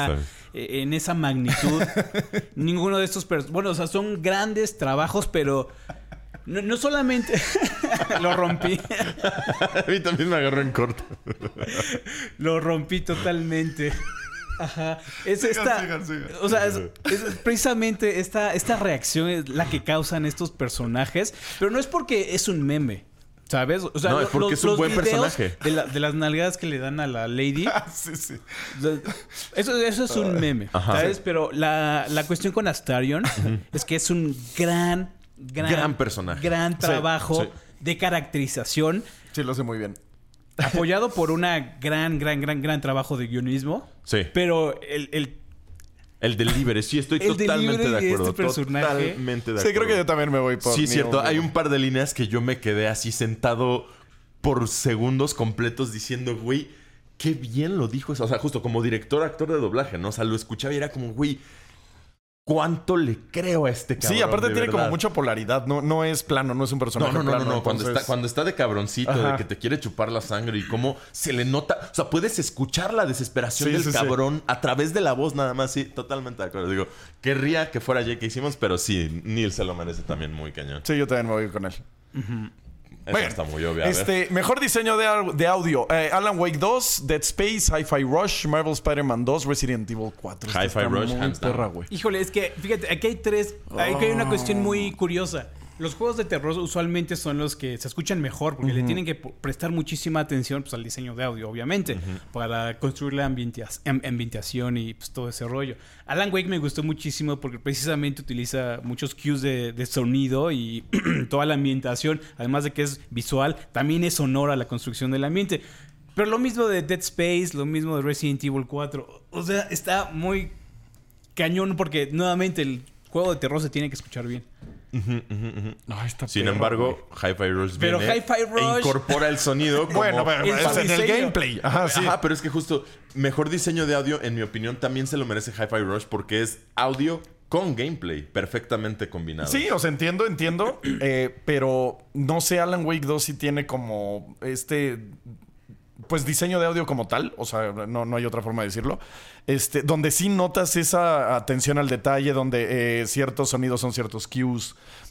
esa magnitud. Ninguno de estos bueno, o sea, son grandes trabajos, pero no solamente lo rompí. A mí también me agarró en corto. Lo rompí totalmente. Ajá. Sigan. O sea, es precisamente esta reacción es la que causan estos personajes, pero no es porque es un meme. ¿Sabes? O sea, no, es porque es un buen personaje. De las nalgadas que le dan a la Lady. Sí. Eso es un meme. Ajá. ¿Sabes? Pero la cuestión con Astarion es que es un gran personaje. Gran trabajo Sí. de caracterización. Sí, lo hace muy bien. Apoyado por una gran trabajo de guionismo. Sí. Pero El delivery, sí, estoy totalmente de de acuerdo. este personaje. Totalmente de acuerdo. Sí, creo que yo también me voy por... Sí, Neil cierto. Newborn. Hay un par de líneas que yo me quedé así sentado por segundos completos diciendo, güey, qué bien lo dijo eso. O sea, justo como director, actor de doblaje, ¿no? O sea, lo escuchaba y era como, güey, ¿cuánto le creo a este cabrón? Sí, aparte de tiene verdad? como mucha polaridad. No es plano, no es un personaje plano. No. Entonces... Cuando está de cabroncito, Ajá. de que te quiere chupar la sangre y cómo se le nota. O sea, puedes escuchar la desesperación del cabrón a través de la voz nada más. Sí, totalmente de acuerdo. Digo, querría que fuera J.K. Simmons, pero sí, Neil se lo merece también muy cañón. Sí, yo también me voy con él. Eso está muy obvio. A ver. Mejor diseño de audio. Alan Wake 2, Dead Space, Hi-Fi Rush, Marvel Spider-Man 2, Resident Evil 4. Hi-Fi Está Rush, muy hands down. perra, güey. Híjole, es que, fíjate, aquí hay una cuestión muy curiosa. Los juegos de terror usualmente son los que se escuchan mejor porque le tienen que prestar muchísima atención pues, al diseño de audio, obviamente, para construir la ambientación y pues, todo ese rollo. Alan Wake me gustó muchísimo porque precisamente utiliza muchos cues de sonido y toda la ambientación, además de que es visual, también es sonora la construcción del ambiente. Pero lo mismo de Dead Space, lo mismo de Resident Evil 4. O sea, está muy cañón porque nuevamente el juego de terror se tiene que escuchar bien. No, está Sin perro, embargo, Hi-Fi Rush Pero viene Hi-Fi Rush- e incorpora el sonido como... Bueno, pero En es su en el diseño. gameplay. Ajá, sí. Ajá, pero es que justo mejor diseño de audio, en mi opinión, también se lo merece Hi-Fi Rush porque es audio con gameplay perfectamente combinado. Sí, o sea, entiendo. Pero no sé, Alan Wake 2 sí tiene como pues diseño de audio como tal, o sea, no hay otra forma de decirlo, donde sí notas esa atención al detalle, donde ciertos sonidos son ciertos cues,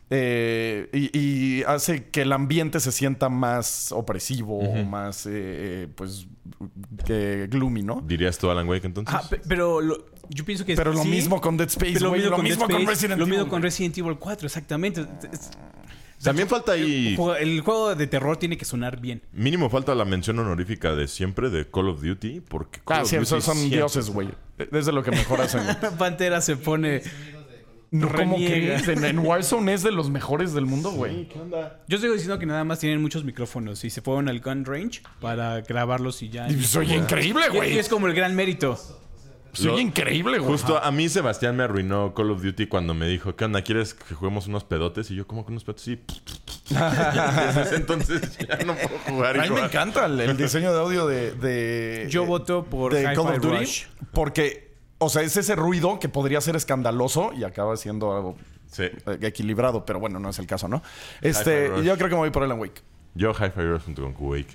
y hace que el ambiente se sienta más opresivo, o más, pues, gloomy, ¿no? ¿Dirías tú Alan Wake entonces? Pero yo pienso que Pero lo sí, mismo con Dead Space, pero güey, lo mismo Dead con Space, Resident lo Evil. mismo con Resident Evil 4, exactamente. También falta ahí... El juego de terror tiene que sonar bien. Mínimo falta la mención honorífica de siempre de Call of Duty, porque Call of Sí, Duty son siempre- dioses, güey. Es de lo que mejor hacen, güey. Pantera se pone... No, ¿cómo Reniega. crees? En Warzone es de los mejores del mundo, güey. ¿Qué onda? Yo sigo diciendo que nada más tienen muchos micrófonos y se fueron al gun range para grabarlos y ya. Soy increíble, Y güey. es como el gran mérito. Soy increíble, güey. Justo a mí Sebastián me arruinó Call of Duty cuando me dijo, ¿qué onda? ¿Quieres que juguemos unos pedotes? Y yo, ¿cómo que unos pedotes? Sí. Desde ese entonces ya no puedo jugar A mí me igual. encanta el diseño de audio de Yo voto por de Hi-Fi Call of Duty Rush. porque, o sea, es ese ruido que podría ser escandaloso y acaba siendo algo Sí. equilibrado, pero bueno, no es el caso, ¿no? Hi-Fi Rush. Yo creo que me voy por Alan Wake. Yo Hi-Fi Rush junto con Quake.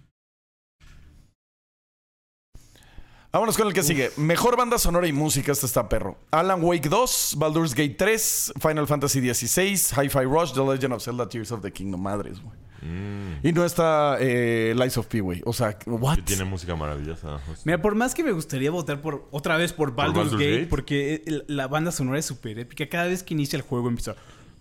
Vámonos con el que sigue. Mejor banda sonora y música. Este está perro. Alan Wake 2, Baldur's Gate 3, Final Fantasy XVI, Hi-Fi Rush, The Legend of Zelda, Tears of the Kingdom. Madres, güey. Y no está Lies of P, güey. O sea, ¿what? Que tiene música maravillosa. Mira, por más que me gustaría votar otra vez por Baldur's Baldur's Gate, Gate? porque la banda sonora es súper épica. Cada vez que inicia el juego empieza...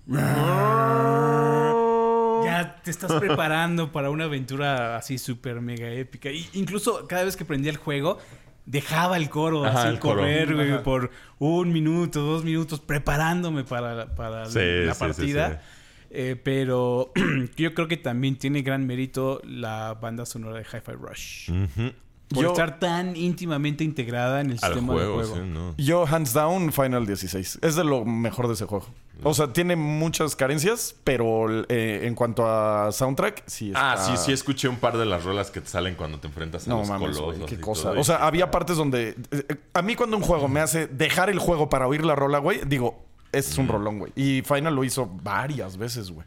Ya te estás preparando para una aventura así súper mega épica. Y incluso cada vez que prendía el juego, dejaba el coro Ajá, así el coro. correr, güey, Ajá. por 1 minuto, 2 minutos, preparándome para Sí, la sí, partida. sí, Pero yo creo que también tiene gran mérito la banda sonora de Hi-Fi Rush. Ujú. Por Yo- estar tan íntimamente integrada en el Al sistema juego, de juego. sí, ¿no? Yo, hands down, Final 16. Es de lo mejor de ese juego. O sea, tiene muchas carencias, pero en cuanto a soundtrack, sí está... Sí escuché un par de las rolas que te salen cuando te enfrentas a No los mames, colosos. güey, qué y cosa. todo, O sea, y- había partes donde... a mí cuando un juego me hace dejar el juego para oír la rola, güey, digo, es un rolón, güey. Y Final lo hizo varias veces, güey.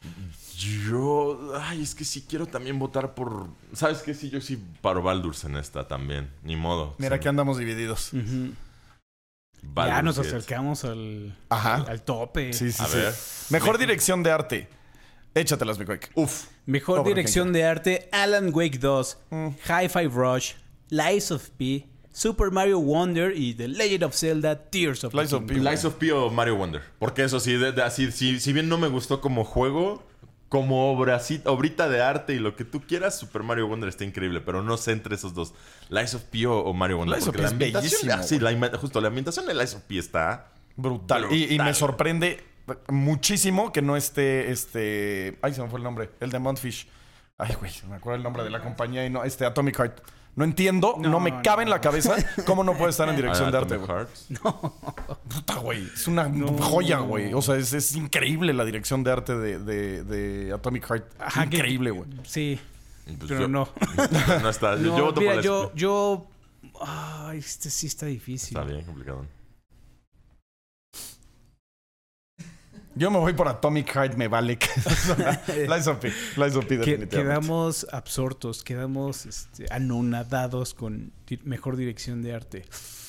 Es que sí quiero también votar por... ¿Sabes qué? Sí, yo sí paro Baldur's en esta también. Ni modo. Mira Sí. que andamos divididos. Ujú. Ya Baldur's nos Gate. acercamos al tope. Sí, sí, A sí. ver. Mejor dirección de arte. Échatelas, mi Quake. Uf. Mejor Pobre dirección de arte: Alan Wake 2, Hi-Fi Rush, Lies of P, Super Mario Wonder y The Legend of Zelda Tears of the Lies of Kingdom. P. Lies of P o Mario Wonder. Porque eso sí, así, si bien no me gustó como juego, como obrita de arte y lo que tú quieras, Super Mario Wonder está increíble. Pero no sé entre esos dos. Lies of P o Mario Wonder. Lies of porque P la es ambientación, bellísimo, sí, justo, la ambientación de Lies of P está... Brutal. Y me sorprende muchísimo que no esté Ay, se me fue el nombre. El de Montfish. Ay, güey, me acuerdo el nombre de la compañía y no... Atomic Heart. No entiendo, no me cabe en la cabeza cómo no puede estar en dirección de arte, Atomic güey. Hearts. Puta, güey. Es una joya, güey. O sea, es increíble la dirección de arte de Atomic Heart. Ajá, que- Increíble, güey. Sí, Pues pero no. No está. No, yo voto mira, por Lies of P. yo... Ay, este sí está difícil. Está bien complicado. Yo me voy por Atomic Heart, me vale. Lies of P. Lies of P, definitivamente. Quedamos absortos, quedamos anonadados con mejor dirección de arte.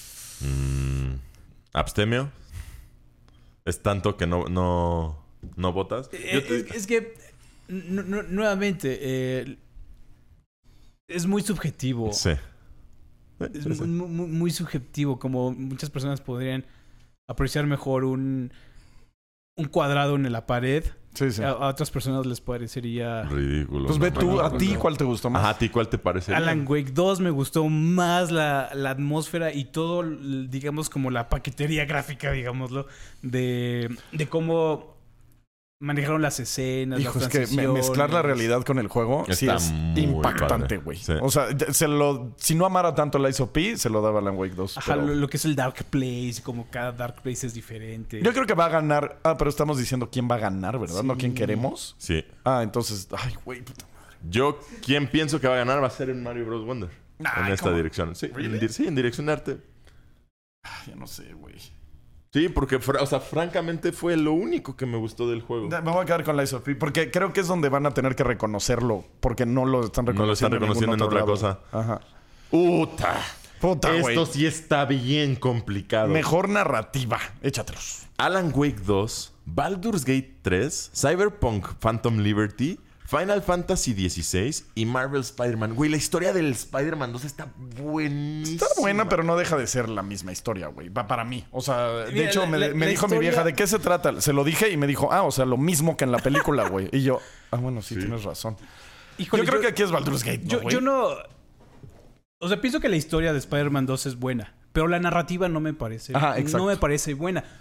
¿Abstemio? ¿Es tanto que no votas? Es que, nuevamente, es muy subjetivo. Sí. Es muy subjetivo, como muchas personas podrían apreciar mejor un cuadrado en la pared. Sí, sí. A otras personas les parecería... Ridículo. Pues ve tú, ¿a ti cuál te gustó más? Ajá, ¿a ti cuál te parece? Alan Wake 2 me gustó más la atmósfera y todo, digamos, como la paquetería gráfica, digámoslo, de cómo manejaron las escenas, Hijo, las es que mezclar la transiciones. realidad con el juego sí Está es muy impactante, padre. güey. Sí. O sea, si no amara tanto Lies of P, se lo daba Alan Wake 2. Ajá, pero- lo que es el Dark Place, como cada Dark Place es diferente. Yo creo que va a ganar. Pero estamos diciendo quién va a ganar, ¿verdad? Sí. No quién queremos. Sí. Entonces, ay, güey, puta madre. Yo, quien pienso que va a ganar va a ser en Mario Bros. Wonder. Ay, en esta ¿cómo? dirección. Sí, ¿Really? sí, en dirección de arte. Ya no sé, güey. Sí, porque, francamente fue lo único que me gustó del juego. Me voy a quedar con Lies of P porque creo que es donde van a tener que reconocerlo. Porque no lo están reconociendo, No lo están reconociendo en ningún otra otro lado. cosa. Ajá. ¡Puta! Puta, güey. Esto sí está bien complicado. Mejor narrativa. Échatelos. Alan Wake 2, Baldur's Gate 3, Cyberpunk Phantom Liberty, Final Fantasy XVI y Marvel Spider-Man. Güey, la historia del Spider-Man 2 está buenísima. Está buena, pero no deja de ser la misma historia, güey. Va para mí. O sea, de Mira, hecho, me la dijo mi historia- vieja, ¿de qué se trata? Se lo dije y me dijo, o sea, lo mismo que en la película, güey. Y yo, bueno, sí, tienes razón. Híjole, yo creo que aquí es Baldur's Gate, ¿no, güey? yo no... O sea, pienso que la historia de Spider-Man 2 es buena, pero la narrativa no me parece. Ajá, exacto. No me parece buena.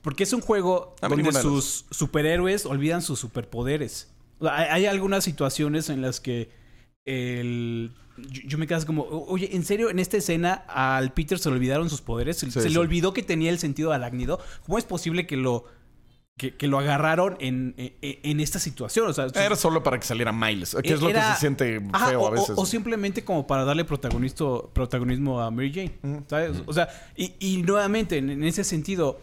Porque es un juego donde sus superhéroes olvidan sus superpoderes. O sea, hay algunas situaciones en las que yo me quedo como, oye, ¿en serio? En esta escena al Peter se le olvidaron sus poderes. Se le olvidó que tenía el sentido arácnido. ¿Cómo es posible que lo agarraron en esta situación? O sea, era solo para que saliera Miles, que es lo que se siente feo a veces. O simplemente como para darle protagonismo a Mary Jane, ¿sabes? O sea, y nuevamente, en ese sentido,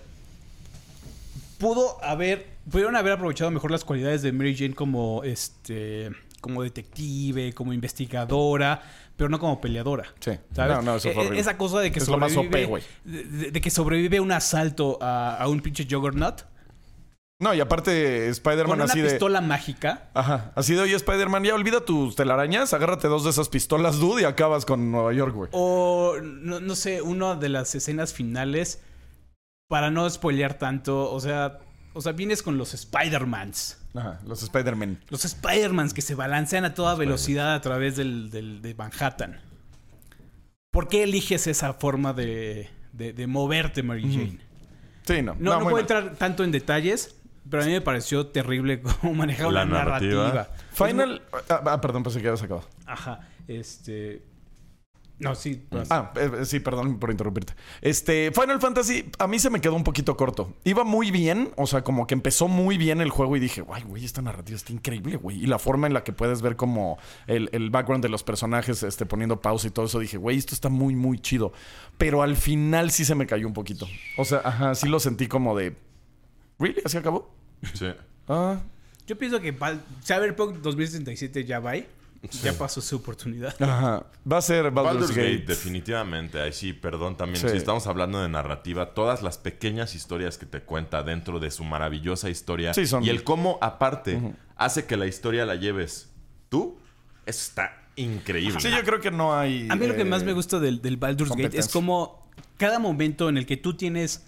pudieron haber aprovechado mejor las cualidades de Mary Jane como detective, como investigadora, pero no como peleadora. Sí. ¿Sabes? No, eso fue horrible. Esa cosa de que sobrevive... lo más OP, güey. De que sobrevive un asalto a un pinche Juggernaut. No, y aparte Spider-Man así de... Con una pistola mágica. Ajá. Así de, oye, Spider-Man, ya olvida tus telarañas, agárrate 2 de esas pistolas, dude, y acabas con Nueva York, güey. O, no sé, una de las escenas finales, para no spoilear tanto, o sea, vienes con los Spider-Mans. Ajá, los Spider-Man. Los Spider-Mans que se balancean a toda velocidad a través de Manhattan. ¿Por qué eliges esa forma de moverte, Mary Jane? Sí, no. No puedo entrar tanto en detalles, pero a mí me pareció terrible cómo manejaba la narrativa. Final... perdón, pensé que habías acabado. Ajá. No, sí. Sí, perdón por interrumpirte. Final Fantasy a mí se me quedó un poquito corto. Iba muy bien, o sea, como que empezó muy bien el juego y dije, guay, güey, esta narrativa está increíble, güey. Y la forma en la que puedes ver como el background de los personajes, poniendo pausa y todo eso, dije, güey, esto está muy, muy chido. Pero al final sí se me cayó un poquito. O sea, sí lo sentí como de... ¿Really? ¿Así acabó? Sí. Yo pienso que Cyberpunk 2077 ya va. Sí. Ya pasó su oportunidad. Ajá. Va a ser Baldur's Gate. Definitivamente. Ahí sí, perdón también. Si estamos hablando de narrativa, todas las pequeñas historias que te cuenta dentro de su maravillosa historia y el cómo, aparte, hace que la historia la lleves tú, eso está increíble. Sí, yo creo que no hay... A mí lo que más me gusta del Baldur's Gate es como cada momento en el que tú tienes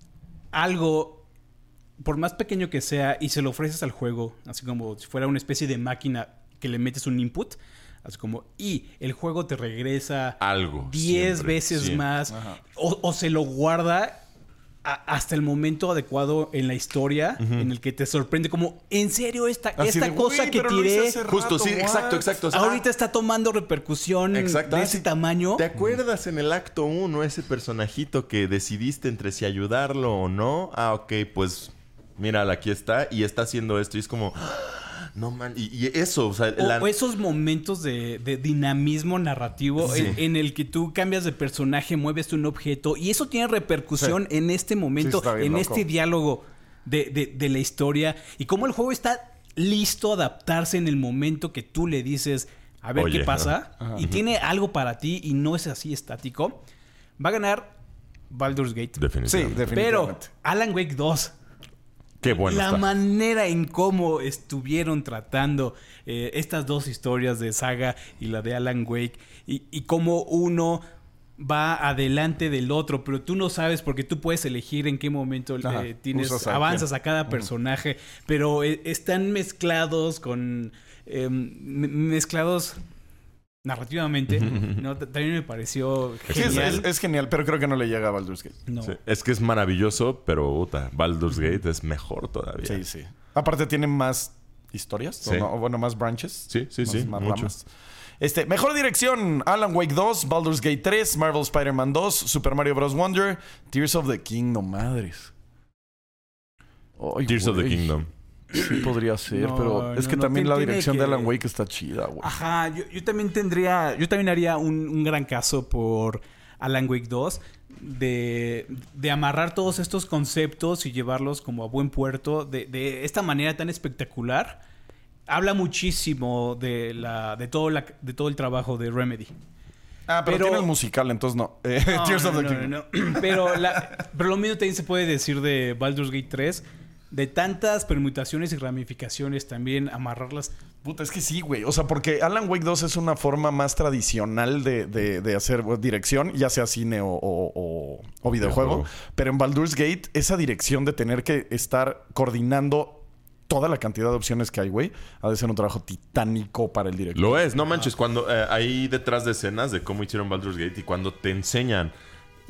algo, por más pequeño que sea, y se lo ofreces al juego, así como si fuera una especie de máquina que le metes un input, así como, y el juego te regresa algo 10 veces más, o se lo guarda hasta el momento adecuado en la historia, en el que te sorprende como, en serio, esta cosa que tiré justo, sí, exacto. O sea, ahorita está tomando repercusión de ese tamaño. ¿Te acuerdas en el acto 1 ese personajito que decidiste entre si ayudarlo o no? Ok, pues mira, aquí está y está haciendo esto y es como... No, man. Y eso, o sea... O esos momentos de dinamismo narrativo en el que tú cambias de personaje, mueves un objeto y eso tiene repercusión en este momento, en este diálogo de la historia. Y cómo el juego está listo a adaptarse en el momento que tú le dices, a ver qué pasa. Y tiene algo para ti y no es así estático. Va a ganar Baldur's Gate. Definitivamente. Pero Alan Wake 2... Qué bueno la manera en cómo estuvieron tratando estas dos historias de Saga y la de Alan Wake y cómo uno va adelante del otro, pero tú no sabes porque tú puedes elegir en qué momento avanzas a cada personaje, pero están mezclados mezclados narrativamente, ¿no? También me pareció genial. Sí, es genial, pero creo que no le llega a Baldur's Gate. No. Sí, es que es maravilloso, pero Baldur's Gate es mejor todavía. Sí. Aparte tiene más historias, sí. Bueno, más branches. Sí, más mucho. ramas. Mejor dirección, Alan Wake 2, Baldur's Gate 3, Marvel Spider-Man 2, Super Mario Bros. Wonder, Tears of the Kingdom, madres. Tears of the Kingdom. Sí, podría ser, pero es que también la dirección de Alan Wake está chida, güey. Ajá, yo también haría un gran caso por Alan Wake 2 de amarrar todos estos conceptos y llevarlos como a buen puerto de esta manera tan espectacular. Habla muchísimo de todo el trabajo de Remedy. Pero tiene el musical, entonces no. Tears of the Kingdom. No. Pero lo mismo también se puede decir de Baldur's Gate 3. De tantas permutaciones y ramificaciones también, amarrarlas. Puta, es que sí, güey. O sea, porque Alan Wake 2 es una forma más tradicional de hacer dirección, ya sea cine o videojuego. Pero en Baldur's Gate, esa dirección de tener que estar coordinando toda la cantidad de opciones que hay, güey, ha de ser un trabajo titánico para el director. Lo es, no manches. Cuando ahí detrás de escenas de cómo hicieron Baldur's Gate y cuando te enseñan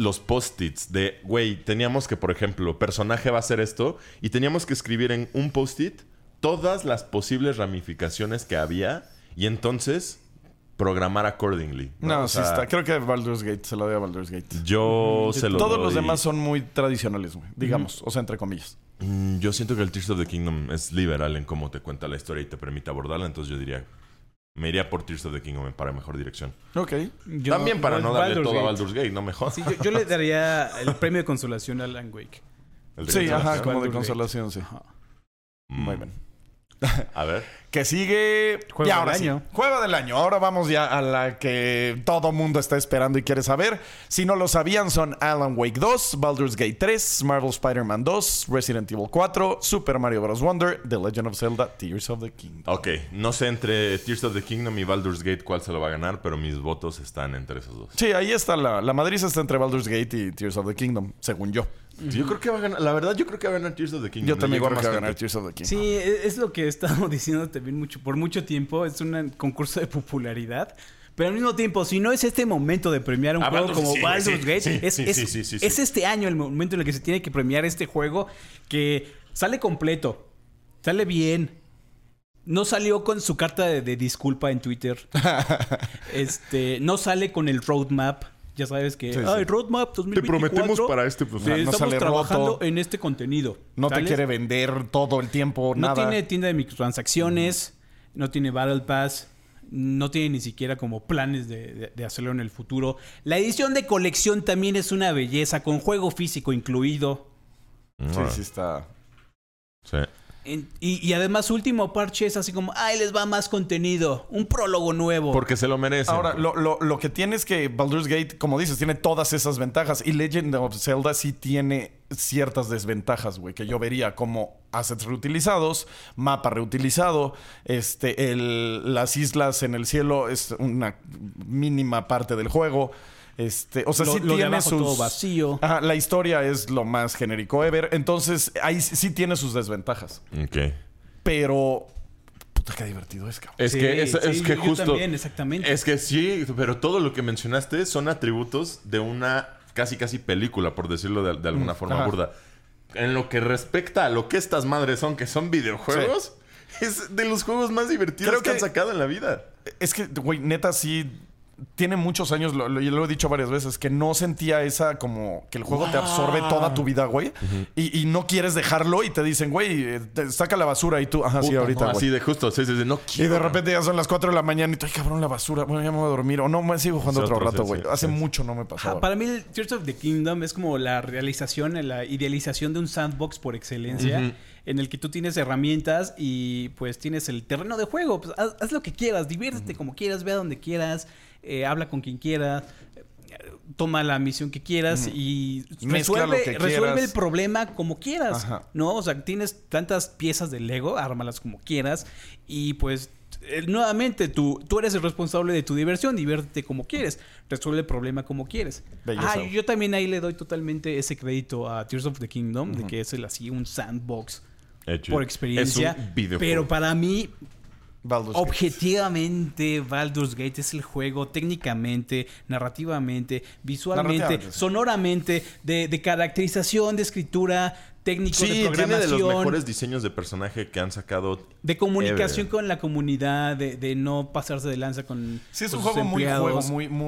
los post-its de, güey, teníamos que, por ejemplo, personaje va a hacer esto y teníamos que escribir en un post-it todas las posibles ramificaciones que había y entonces programar accordingly. No, O sí sea, está. Creo que Baldur's Gate se lo doy a Baldur's Gate. Yo se lo Todos doy. los demás son muy tradicionales, güey. Digamos, o sea, entre comillas. Yo siento que el Tears of the Kingdom es liberal en cómo te cuenta la historia y te permite abordarla. Entonces yo diría, me iría por Tears of the Kingdom para mejor dirección. Ok. También para no darle Baldur's todo a Gate. Baldur's Gate, no me jodas. Sí, yo le daría el premio de consolación a Alan Wake. El de Sí, consolación. ajá, como de Baldur's Gate. consolación, sí. Ajá. Muy bien. A ver. Que sigue... Juego ya, del ahora sí. año. Juego del año. Ahora vamos ya a la que todo mundo está esperando y quiere saber. Si no lo sabían, son Alan Wake 2, Baldur's Gate 3, Marvel Spider-Man 2, Resident Evil 4, Super Mario Bros. Wonder, The Legend of Zelda, Tears of the Kingdom. Ok, no sé entre Tears of the Kingdom y Baldur's Gate cuál se lo va a ganar, pero mis votos están entre esos dos. Sí, ahí está la madriza está entre Baldur's Gate y Tears of the Kingdom, según yo. Yo creo que va a ganar, la verdad, yo creo que va a ganar Tears of the Kingdom. Yo Le también llegó creo que va a más ganar gente. Tears of the Kingdom. Sí, es lo que he estado diciendo también por mucho tiempo. Es un concurso de popularidad. Pero al mismo tiempo, si no es este momento de premiar un juego como Baldur's Gate, es este año el momento en el que se tiene que premiar este juego que sale completo, sale bien. No salió con su carta de disculpa en Twitter. No sale con el roadmap. Ya sabes que... Sí, sí. Ay, roadmap 2024. Te prometemos para este... Pues, Sí, no estamos sale trabajando roto. en este contenido. No te ¿sales? quiere vender todo el tiempo, No nada. tiene tienda de microtransacciones, no tiene Battle Pass, no tiene ni siquiera como planes de hacerlo en el futuro. La edición de colección también es una belleza, con juego físico incluido. Sí, sí está... Sí. Y además su último parche es así como, ¡ay, les va más contenido! Un prólogo nuevo. Porque se lo merecen. Ahora, lo que tiene es que Baldur's Gate, como dices, tiene todas esas ventajas. Y Legend of Zelda sí tiene ciertas desventajas, güey, que yo vería como assets reutilizados, mapa reutilizado, las islas en el cielo es una mínima parte del juego. O sea, Lo sí de tiene abajo sus... todo vacío. Ajá, la historia es lo más genérico ever. Entonces, ahí sí tiene sus desventajas. Ok. Pero... Puta, qué divertido es, cabrón. Es Sí, que, es que yo justo... también, exactamente. Es que sí, pero todo lo que mencionaste son atributos de una casi película, por decirlo de alguna forma ajá. burda. En lo que respecta a lo que estas madres son, que son videojuegos, es de los juegos más divertidos Creo que han que- sacado en la vida. Es que, güey, neta, sí... Tiene muchos años, lo he dicho varias veces, que no sentía esa como que el juego te absorbe toda tu vida, güey. Y no quieres dejarlo y te dicen, güey, saca la basura y tú, ajá, sí, Puta, ahorita, no, güey. así de justo, sí, no Y quiero. de repente ya son las 4 de la mañana y tú, ay, cabrón, la basura. Bueno, ya me voy a dormir. O no, me sigo jugando Sí, otro otro, rato, sí, güey. sí, Hace sí. mucho no me pasaba. Para mí, el Tears of the Kingdom es como la realización, la idealización de un sandbox por excelencia, en el que tú tienes herramientas y pues tienes el terreno de juego. Pues, haz lo que quieras, diviértete como quieras, ve a donde quieras, habla con quien quieras, toma la misión que quieras y Mezcla lo que resuelve quieras. el problema como quieras, Ajá. ¿no? O sea, tienes tantas piezas de Lego, ármalas como quieras y pues... nuevamente, tú eres el responsable de tu diversión, diviértete como quieres, resuelve el problema como quieres. Belleza. Yo también ahí le doy totalmente ese crédito a Tears of the Kingdom, de que es así un sandbox Hecho. por experiencia. Es un videojuego. Pero para mí, Baldur's Gate. objetivamente, Baldur's Gate es el juego técnicamente, narrativamente, visualmente, Narrativamente, sí. sonoramente, de caracterización, de escritura, técnico, Sí, de tiene de programación. los mejores diseños de personaje que han sacado. De comunicación ever. con la comunidad, de no pasarse de lanza con Sí, es un sus juego muy empleados.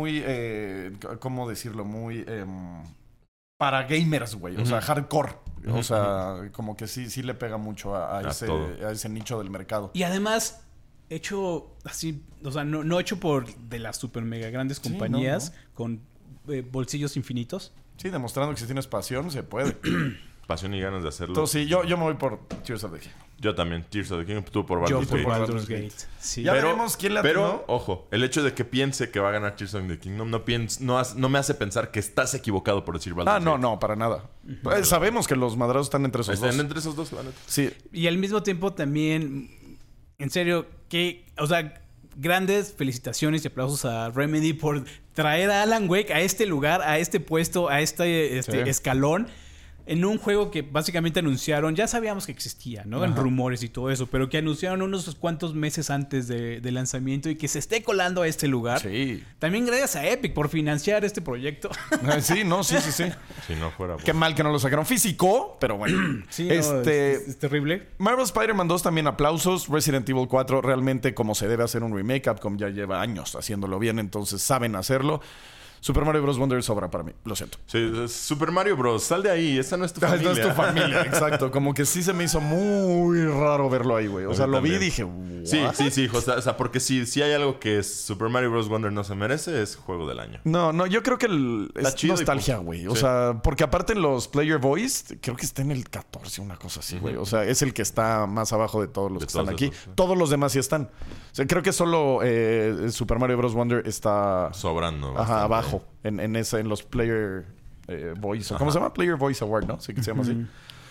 ¿cómo decirlo? Muy para gamers, güey. O sea, hardcore. O sea, como que sí le pega mucho a todo. ese nicho del mercado. Y además, hecho así, o sea, no hecho por de las super mega grandes Sí, compañías con bolsillos infinitos. Sí, demostrando que si tienes pasión, se puede. Pasión y ganas de hacerlo. Entonces, sí, yo me voy por Tears of the Kingdom. Yo también, Tears of the Kingdom, tú por Yo Baldur's por Gate. Baldur's Gate. Gate. Sí. Ya veremos quién le atinó. Pero, ojo, el hecho de que piense que va a ganar Tears of the Kingdom no me hace pensar que estás equivocado por decir Baldur's Ah, Gate. no, para nada. Sabemos que los madrazos están entre esos Están dos. entre esos dos, la neta. Sí. Y al mismo tiempo también, en serio, o sea, grandes felicitaciones y aplausos a Remedy por traer a Alan Wake a este lugar, a este puesto, a este Sí. escalón. en un juego que básicamente anunciaron, ya sabíamos que existía, ¿no? En rumores y todo eso, pero que anunciaron unos cuantos meses antes de lanzamiento y que se esté colando a este lugar. Sí. También gracias a Epic por financiar este proyecto. Sí, no, sí. Si no fuera... Qué mal que no lo sacaron físico, pero bueno. Sí, no, es terrible. Marvel Spider-Man 2 también aplausos. Resident Evil 4 realmente como se debe hacer un remake. Capcom ya lleva años haciéndolo bien, entonces saben hacerlo. Super Mario Bros. Wonder sobra para mí, lo siento. Sí, Super Mario Bros. Sal de ahí, esa no es tu familia. No es tu familia, exacto. Como que sí se me hizo muy raro verlo ahí, güey. O sea, lo vi y dije... ¿What? Sí, o sea, porque si hay algo que Super Mario Bros. Wonder no se merece, es Juego del Año. No, yo creo que es chido nostalgia, güey. O sea, porque aparte en los Player Voice, creo que está en el 14, una cosa así, güey. O sea, es el que está más abajo de todos los que están aquí. Todos los demás sí están. O sea, creo que solo Super Mario Bros. Wonder está... sobrando. Ajá, abajo. En los Player Voice. ¿Cómo se llama? Player Voice Award, ¿no? Sí que se llama así.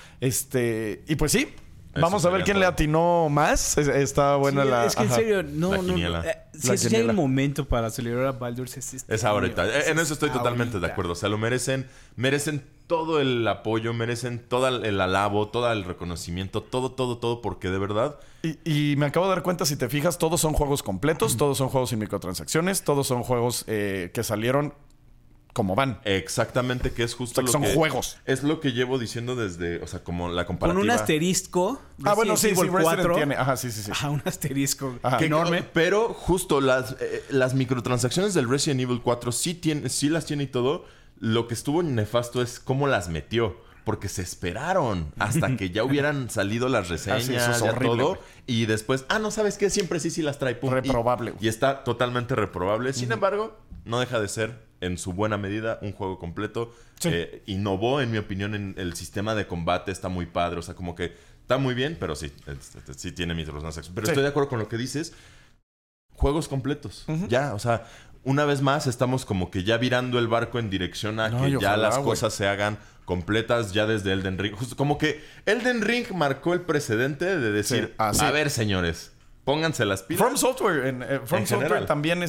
Y pues sí. Vamos a ver quién le atinó más. Está buena la... Es que en serio, La quiniela. Si hay un momento para celebrar a Baldur's es ahorita. En eso estoy totalmente de acuerdo. O sea, lo merecen todo el apoyo, merecen todo el alabo, todo el reconocimiento, todo, porque de verdad... Y me acabo de dar cuenta, si te fijas, todos son juegos completos, todos son juegos sin microtransacciones, todos son juegos que salieron como van. Exactamente, que es justo o sea, que son juegos. Es lo que llevo diciendo desde, o sea, como la comparativa. Con un asterisco. Bueno, sí, Resident 4 tiene. Ajá, sí. Ajá, un asterisco enorme. Pero justo las microtransacciones del Resident Evil 4 sí las tiene y todo. Lo que estuvo nefasto es cómo las metió. Porque se esperaron hasta que ya hubieran salido las reseñas, eso es horrible, todo. Wey. Y después, no sabes qué, siempre sí las trae. Pum, reprobable. Y está totalmente reprobable. Sin embargo, no deja de ser, en su buena medida, un juego completo. Sí. Innovó, en mi opinión, en el sistema de combate. Está muy padre. O sea, como que está muy bien, pero sí tiene microtransacciones. Pero estoy de acuerdo con lo que dices. Juegos completos. Ya, o sea, una vez más estamos como que ya virando el barco en dirección a que ya las cosas se hagan completas ya desde Elden Ring. Justo como que Elden Ring marcó el precedente de decir, a ver, señores, pónganse las pilas. From Software, Software también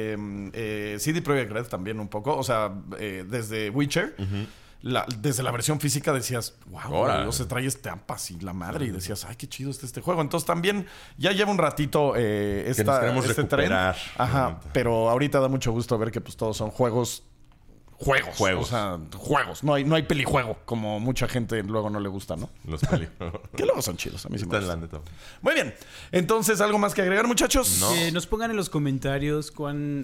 CD Projekt Red también un poco, o sea, desde Witcher. Desde la versión física decías, wow, o sea, trae estampas y la madre, y decías, ay, qué chido está este juego. Entonces también ya lleva un ratito que nos queremos recuperar. Ajá, pero ahorita da mucho gusto ver que pues todos son juegos. O sea, juegos. No hay pelijuego, como mucha gente luego no le gusta, ¿no? Los pelijuegos. Que luego son chidos, a mí sí me gusta. Muy bien. Entonces, ¿algo más que agregar, muchachos? No. Nos pongan en los comentarios cuán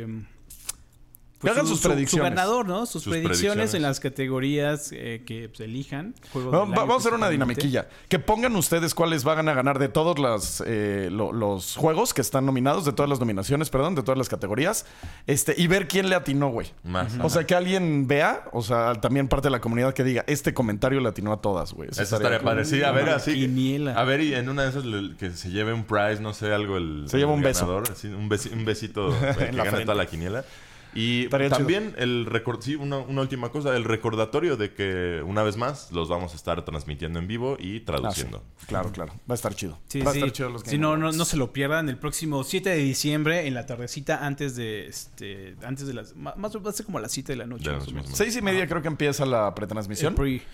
pues hagan sus predicciones. Su ganador, ¿no? Sus predicciones en las categorías que pues, elijan. Vamos a hacer una dinamiquilla. Que pongan ustedes cuáles van a ganar de todos los juegos que están nominados, de todas las nominaciones, perdón, de todas las categorías. Y ver quién le atinó, güey. O sea, que alguien vea, o sea, también parte de la comunidad que diga, este comentario le atinó a todas, güey. Eso estaría padre. Sí, a ver, así. Quiniela. A ver, y en una de esas que se lleve un prize, no sé, algo se lleva un ganador, beso. Así, un besito que gane toda la quiniela. Y estaría también una última cosa, el recordatorio de que una vez más los vamos a estar transmitiendo en vivo y traduciendo. Sí. Claro. Va a estar chido. Sí, va a estar chido los Game Awards. No se lo pierdan. El próximo 7 de diciembre, en la tardecita, antes de las... Más va a ser como a las 7 de la noche. 6:30 creo que empieza la pretransmisión.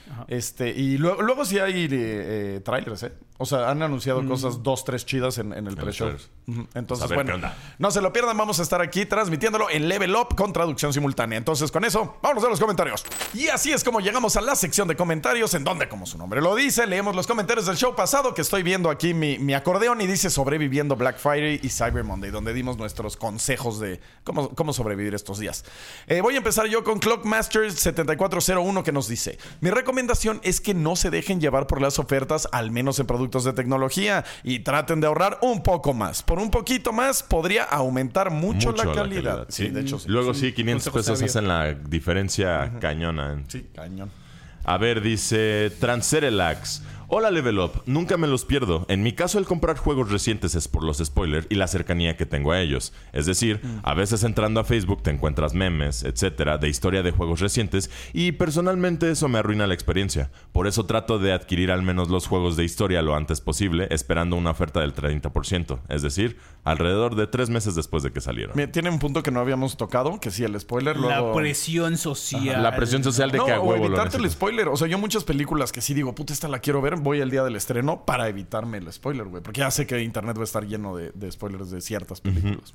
Y luego sí hay trailers, ¿eh? O sea, han anunciado cosas 2-3 chidas en el pre-show. Entonces, bueno, no se lo pierdan. Vamos a estar aquí transmitiéndolo en Level Up con traducción simultánea. Entonces, con eso, vámonos a los comentarios. Y así es como llegamos a la sección de comentarios, en donde, como su nombre lo dice, leemos los comentarios del show pasado, que estoy viendo aquí mi acordeón y dice sobreviviendo Black Friday y Cyber Monday, donde dimos nuestros consejos de cómo sobrevivir estos días. Voy a empezar yo con Clockmaster7401, que nos dice: mi recomendación es que no se dejen llevar por las ofertas, al menos en productos de tecnología, y traten de ahorrar un poco más. Por un poquito más podría aumentar mucho la calidad. Sí, de hecho sí. Luego sí, 500 pesos hacen la diferencia cañona. Sí, cañón. A ver, dice Transerelax. Hola Level Up, nunca me los pierdo. En mi caso el comprar juegos recientes es por los spoilers y la cercanía que tengo a ellos. Es decir, a veces entrando a Facebook te encuentras memes, etcétera, de historia de juegos recientes y personalmente eso me arruina la experiencia. Por eso trato de adquirir al menos los juegos de historia lo antes posible, esperando una oferta del 30%. Es decir, alrededor de 3 meses después de que salieron. Mira, tiene un punto que no habíamos tocado, que sí, el spoiler. Luego... La presión social. La presión social de que a o huevo lo evitarte el necesito. spoiler. O sea, yo muchas películas que sí digo, puta, esta la quiero ver, voy el día del estreno para evitarme el spoiler, güey. Porque ya sé que internet va a estar lleno de spoilers de ciertas películas.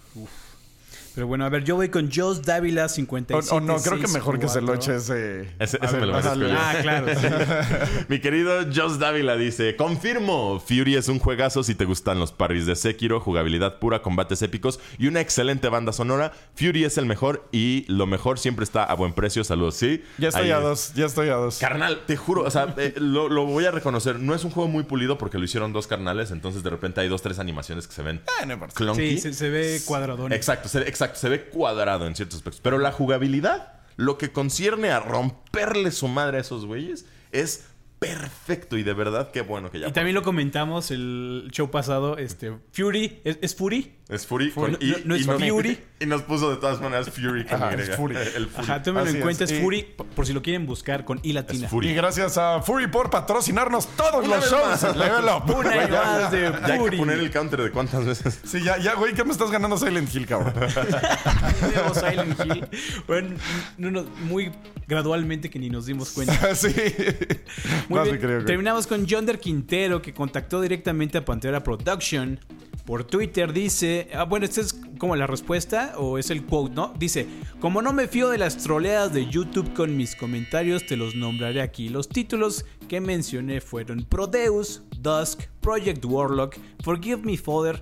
Pero bueno, a ver, yo voy con Jos Dávila 57. O no, creo que mejor que se lo eche ese... Ese A me ver, lo merezco yo. Ah, claro. Sí. Mi querido Jos Dávila dice: confirmo, Fury es un juegazo si te gustan los parries de Sekiro, jugabilidad pura, combates épicos y una excelente banda sonora. Fury es el mejor y lo mejor siempre está a buen precio. Saludos, sí. Ya estoy a 2, ya estoy a 2. Carnal, te juro, o sea, lo voy a reconocer. No es un juego muy pulido porque lo hicieron 2 carnales, entonces de repente hay 2-3 animaciones que se ven No importa. clunky. Sí, se ve cuadradón. Exacto, se ve cuadrado en ciertos aspectos. Pero la jugabilidad, lo que concierne a romperle su madre a esos güeyes, es perfecto. Y de verdad, qué bueno que ya. Y también lo comentamos el show pasado. Fury, ¿es Fury? Es Fury. No es Fury. Y nos puso de todas maneras Fury con Ajá, Y. es Fury. El Fury. Ajá, tú me lo Así encuentras es. Fury, por si lo quieren buscar con I latina. Es Fury. Y gracias a Fury por patrocinarnos todos Una los vez shows. más. Level Up. Una Güey, más de ya hay Fury. que poner el counter de cuántas veces. Sí, ya, güey, ¿qué me estás ganando Silent Hill, cabrón? Nuevo Silent Hill. Bueno, muy gradualmente que ni nos dimos cuenta. Sí. Muy No, bien. sí creo que- Terminamos con Yonder Quintero, que contactó directamente a Pantera Production por Twitter. Dice, bueno, esta es como la respuesta o es el quote, ¿no? Dice: como no me fío de las troleadas de YouTube con mis comentarios, te los nombraré aquí. Los títulos que mencioné fueron Prodeus, Dusk, Project Warlock, Forgive Me Father,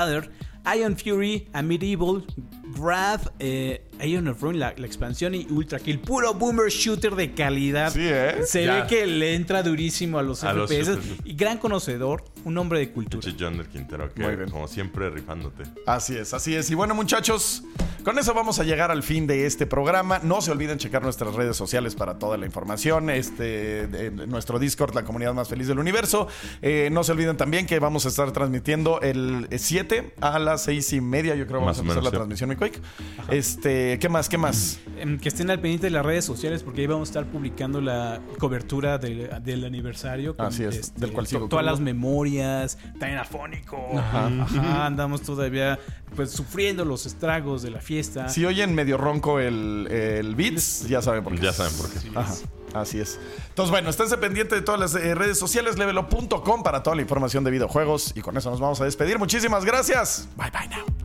Iron Fury, A Medieval, Wrath, Iron of Ruin, la expansión, y Ultra Kill. Puro boomer shooter de calidad. Sí, ¿eh? Se Ya. ve que le entra durísimo a los A los FPS. shooters. Y gran conocedor, un hombre de cultura. Pinche John del Quintero, que Muy bien. como siempre rifándote. Así es, así es. Y bueno, muchachos, con eso vamos a llegar al fin de este programa. No se olviden checar nuestras redes sociales para toda la información. De nuestro Discord, la comunidad más feliz del universo. No se olviden también que vamos a estar transmitiendo el 7 a las 6:30. Yo creo que vamos Más a o empezar menos, la sí. transmisión, mi Quake. ¿Qué más? Que estén al pendiente de las redes sociales, porque ahí vamos a estar publicando la cobertura del aniversario. Con, Así es, del cual sigo todas crudo. las memorias, también afónico. Ajá, andamos todavía pues sufriendo los estragos de la fiesta. Si oyen medio ronco el Beats, ya saben por qué. Ya saben por qué. Ajá, así es. Entonces, bueno, esténse pendientes de todas las redes sociales, levelup.com para toda la información de videojuegos. Y con eso nos vamos a despedir. Muchísimas gracias. Bye, bye now.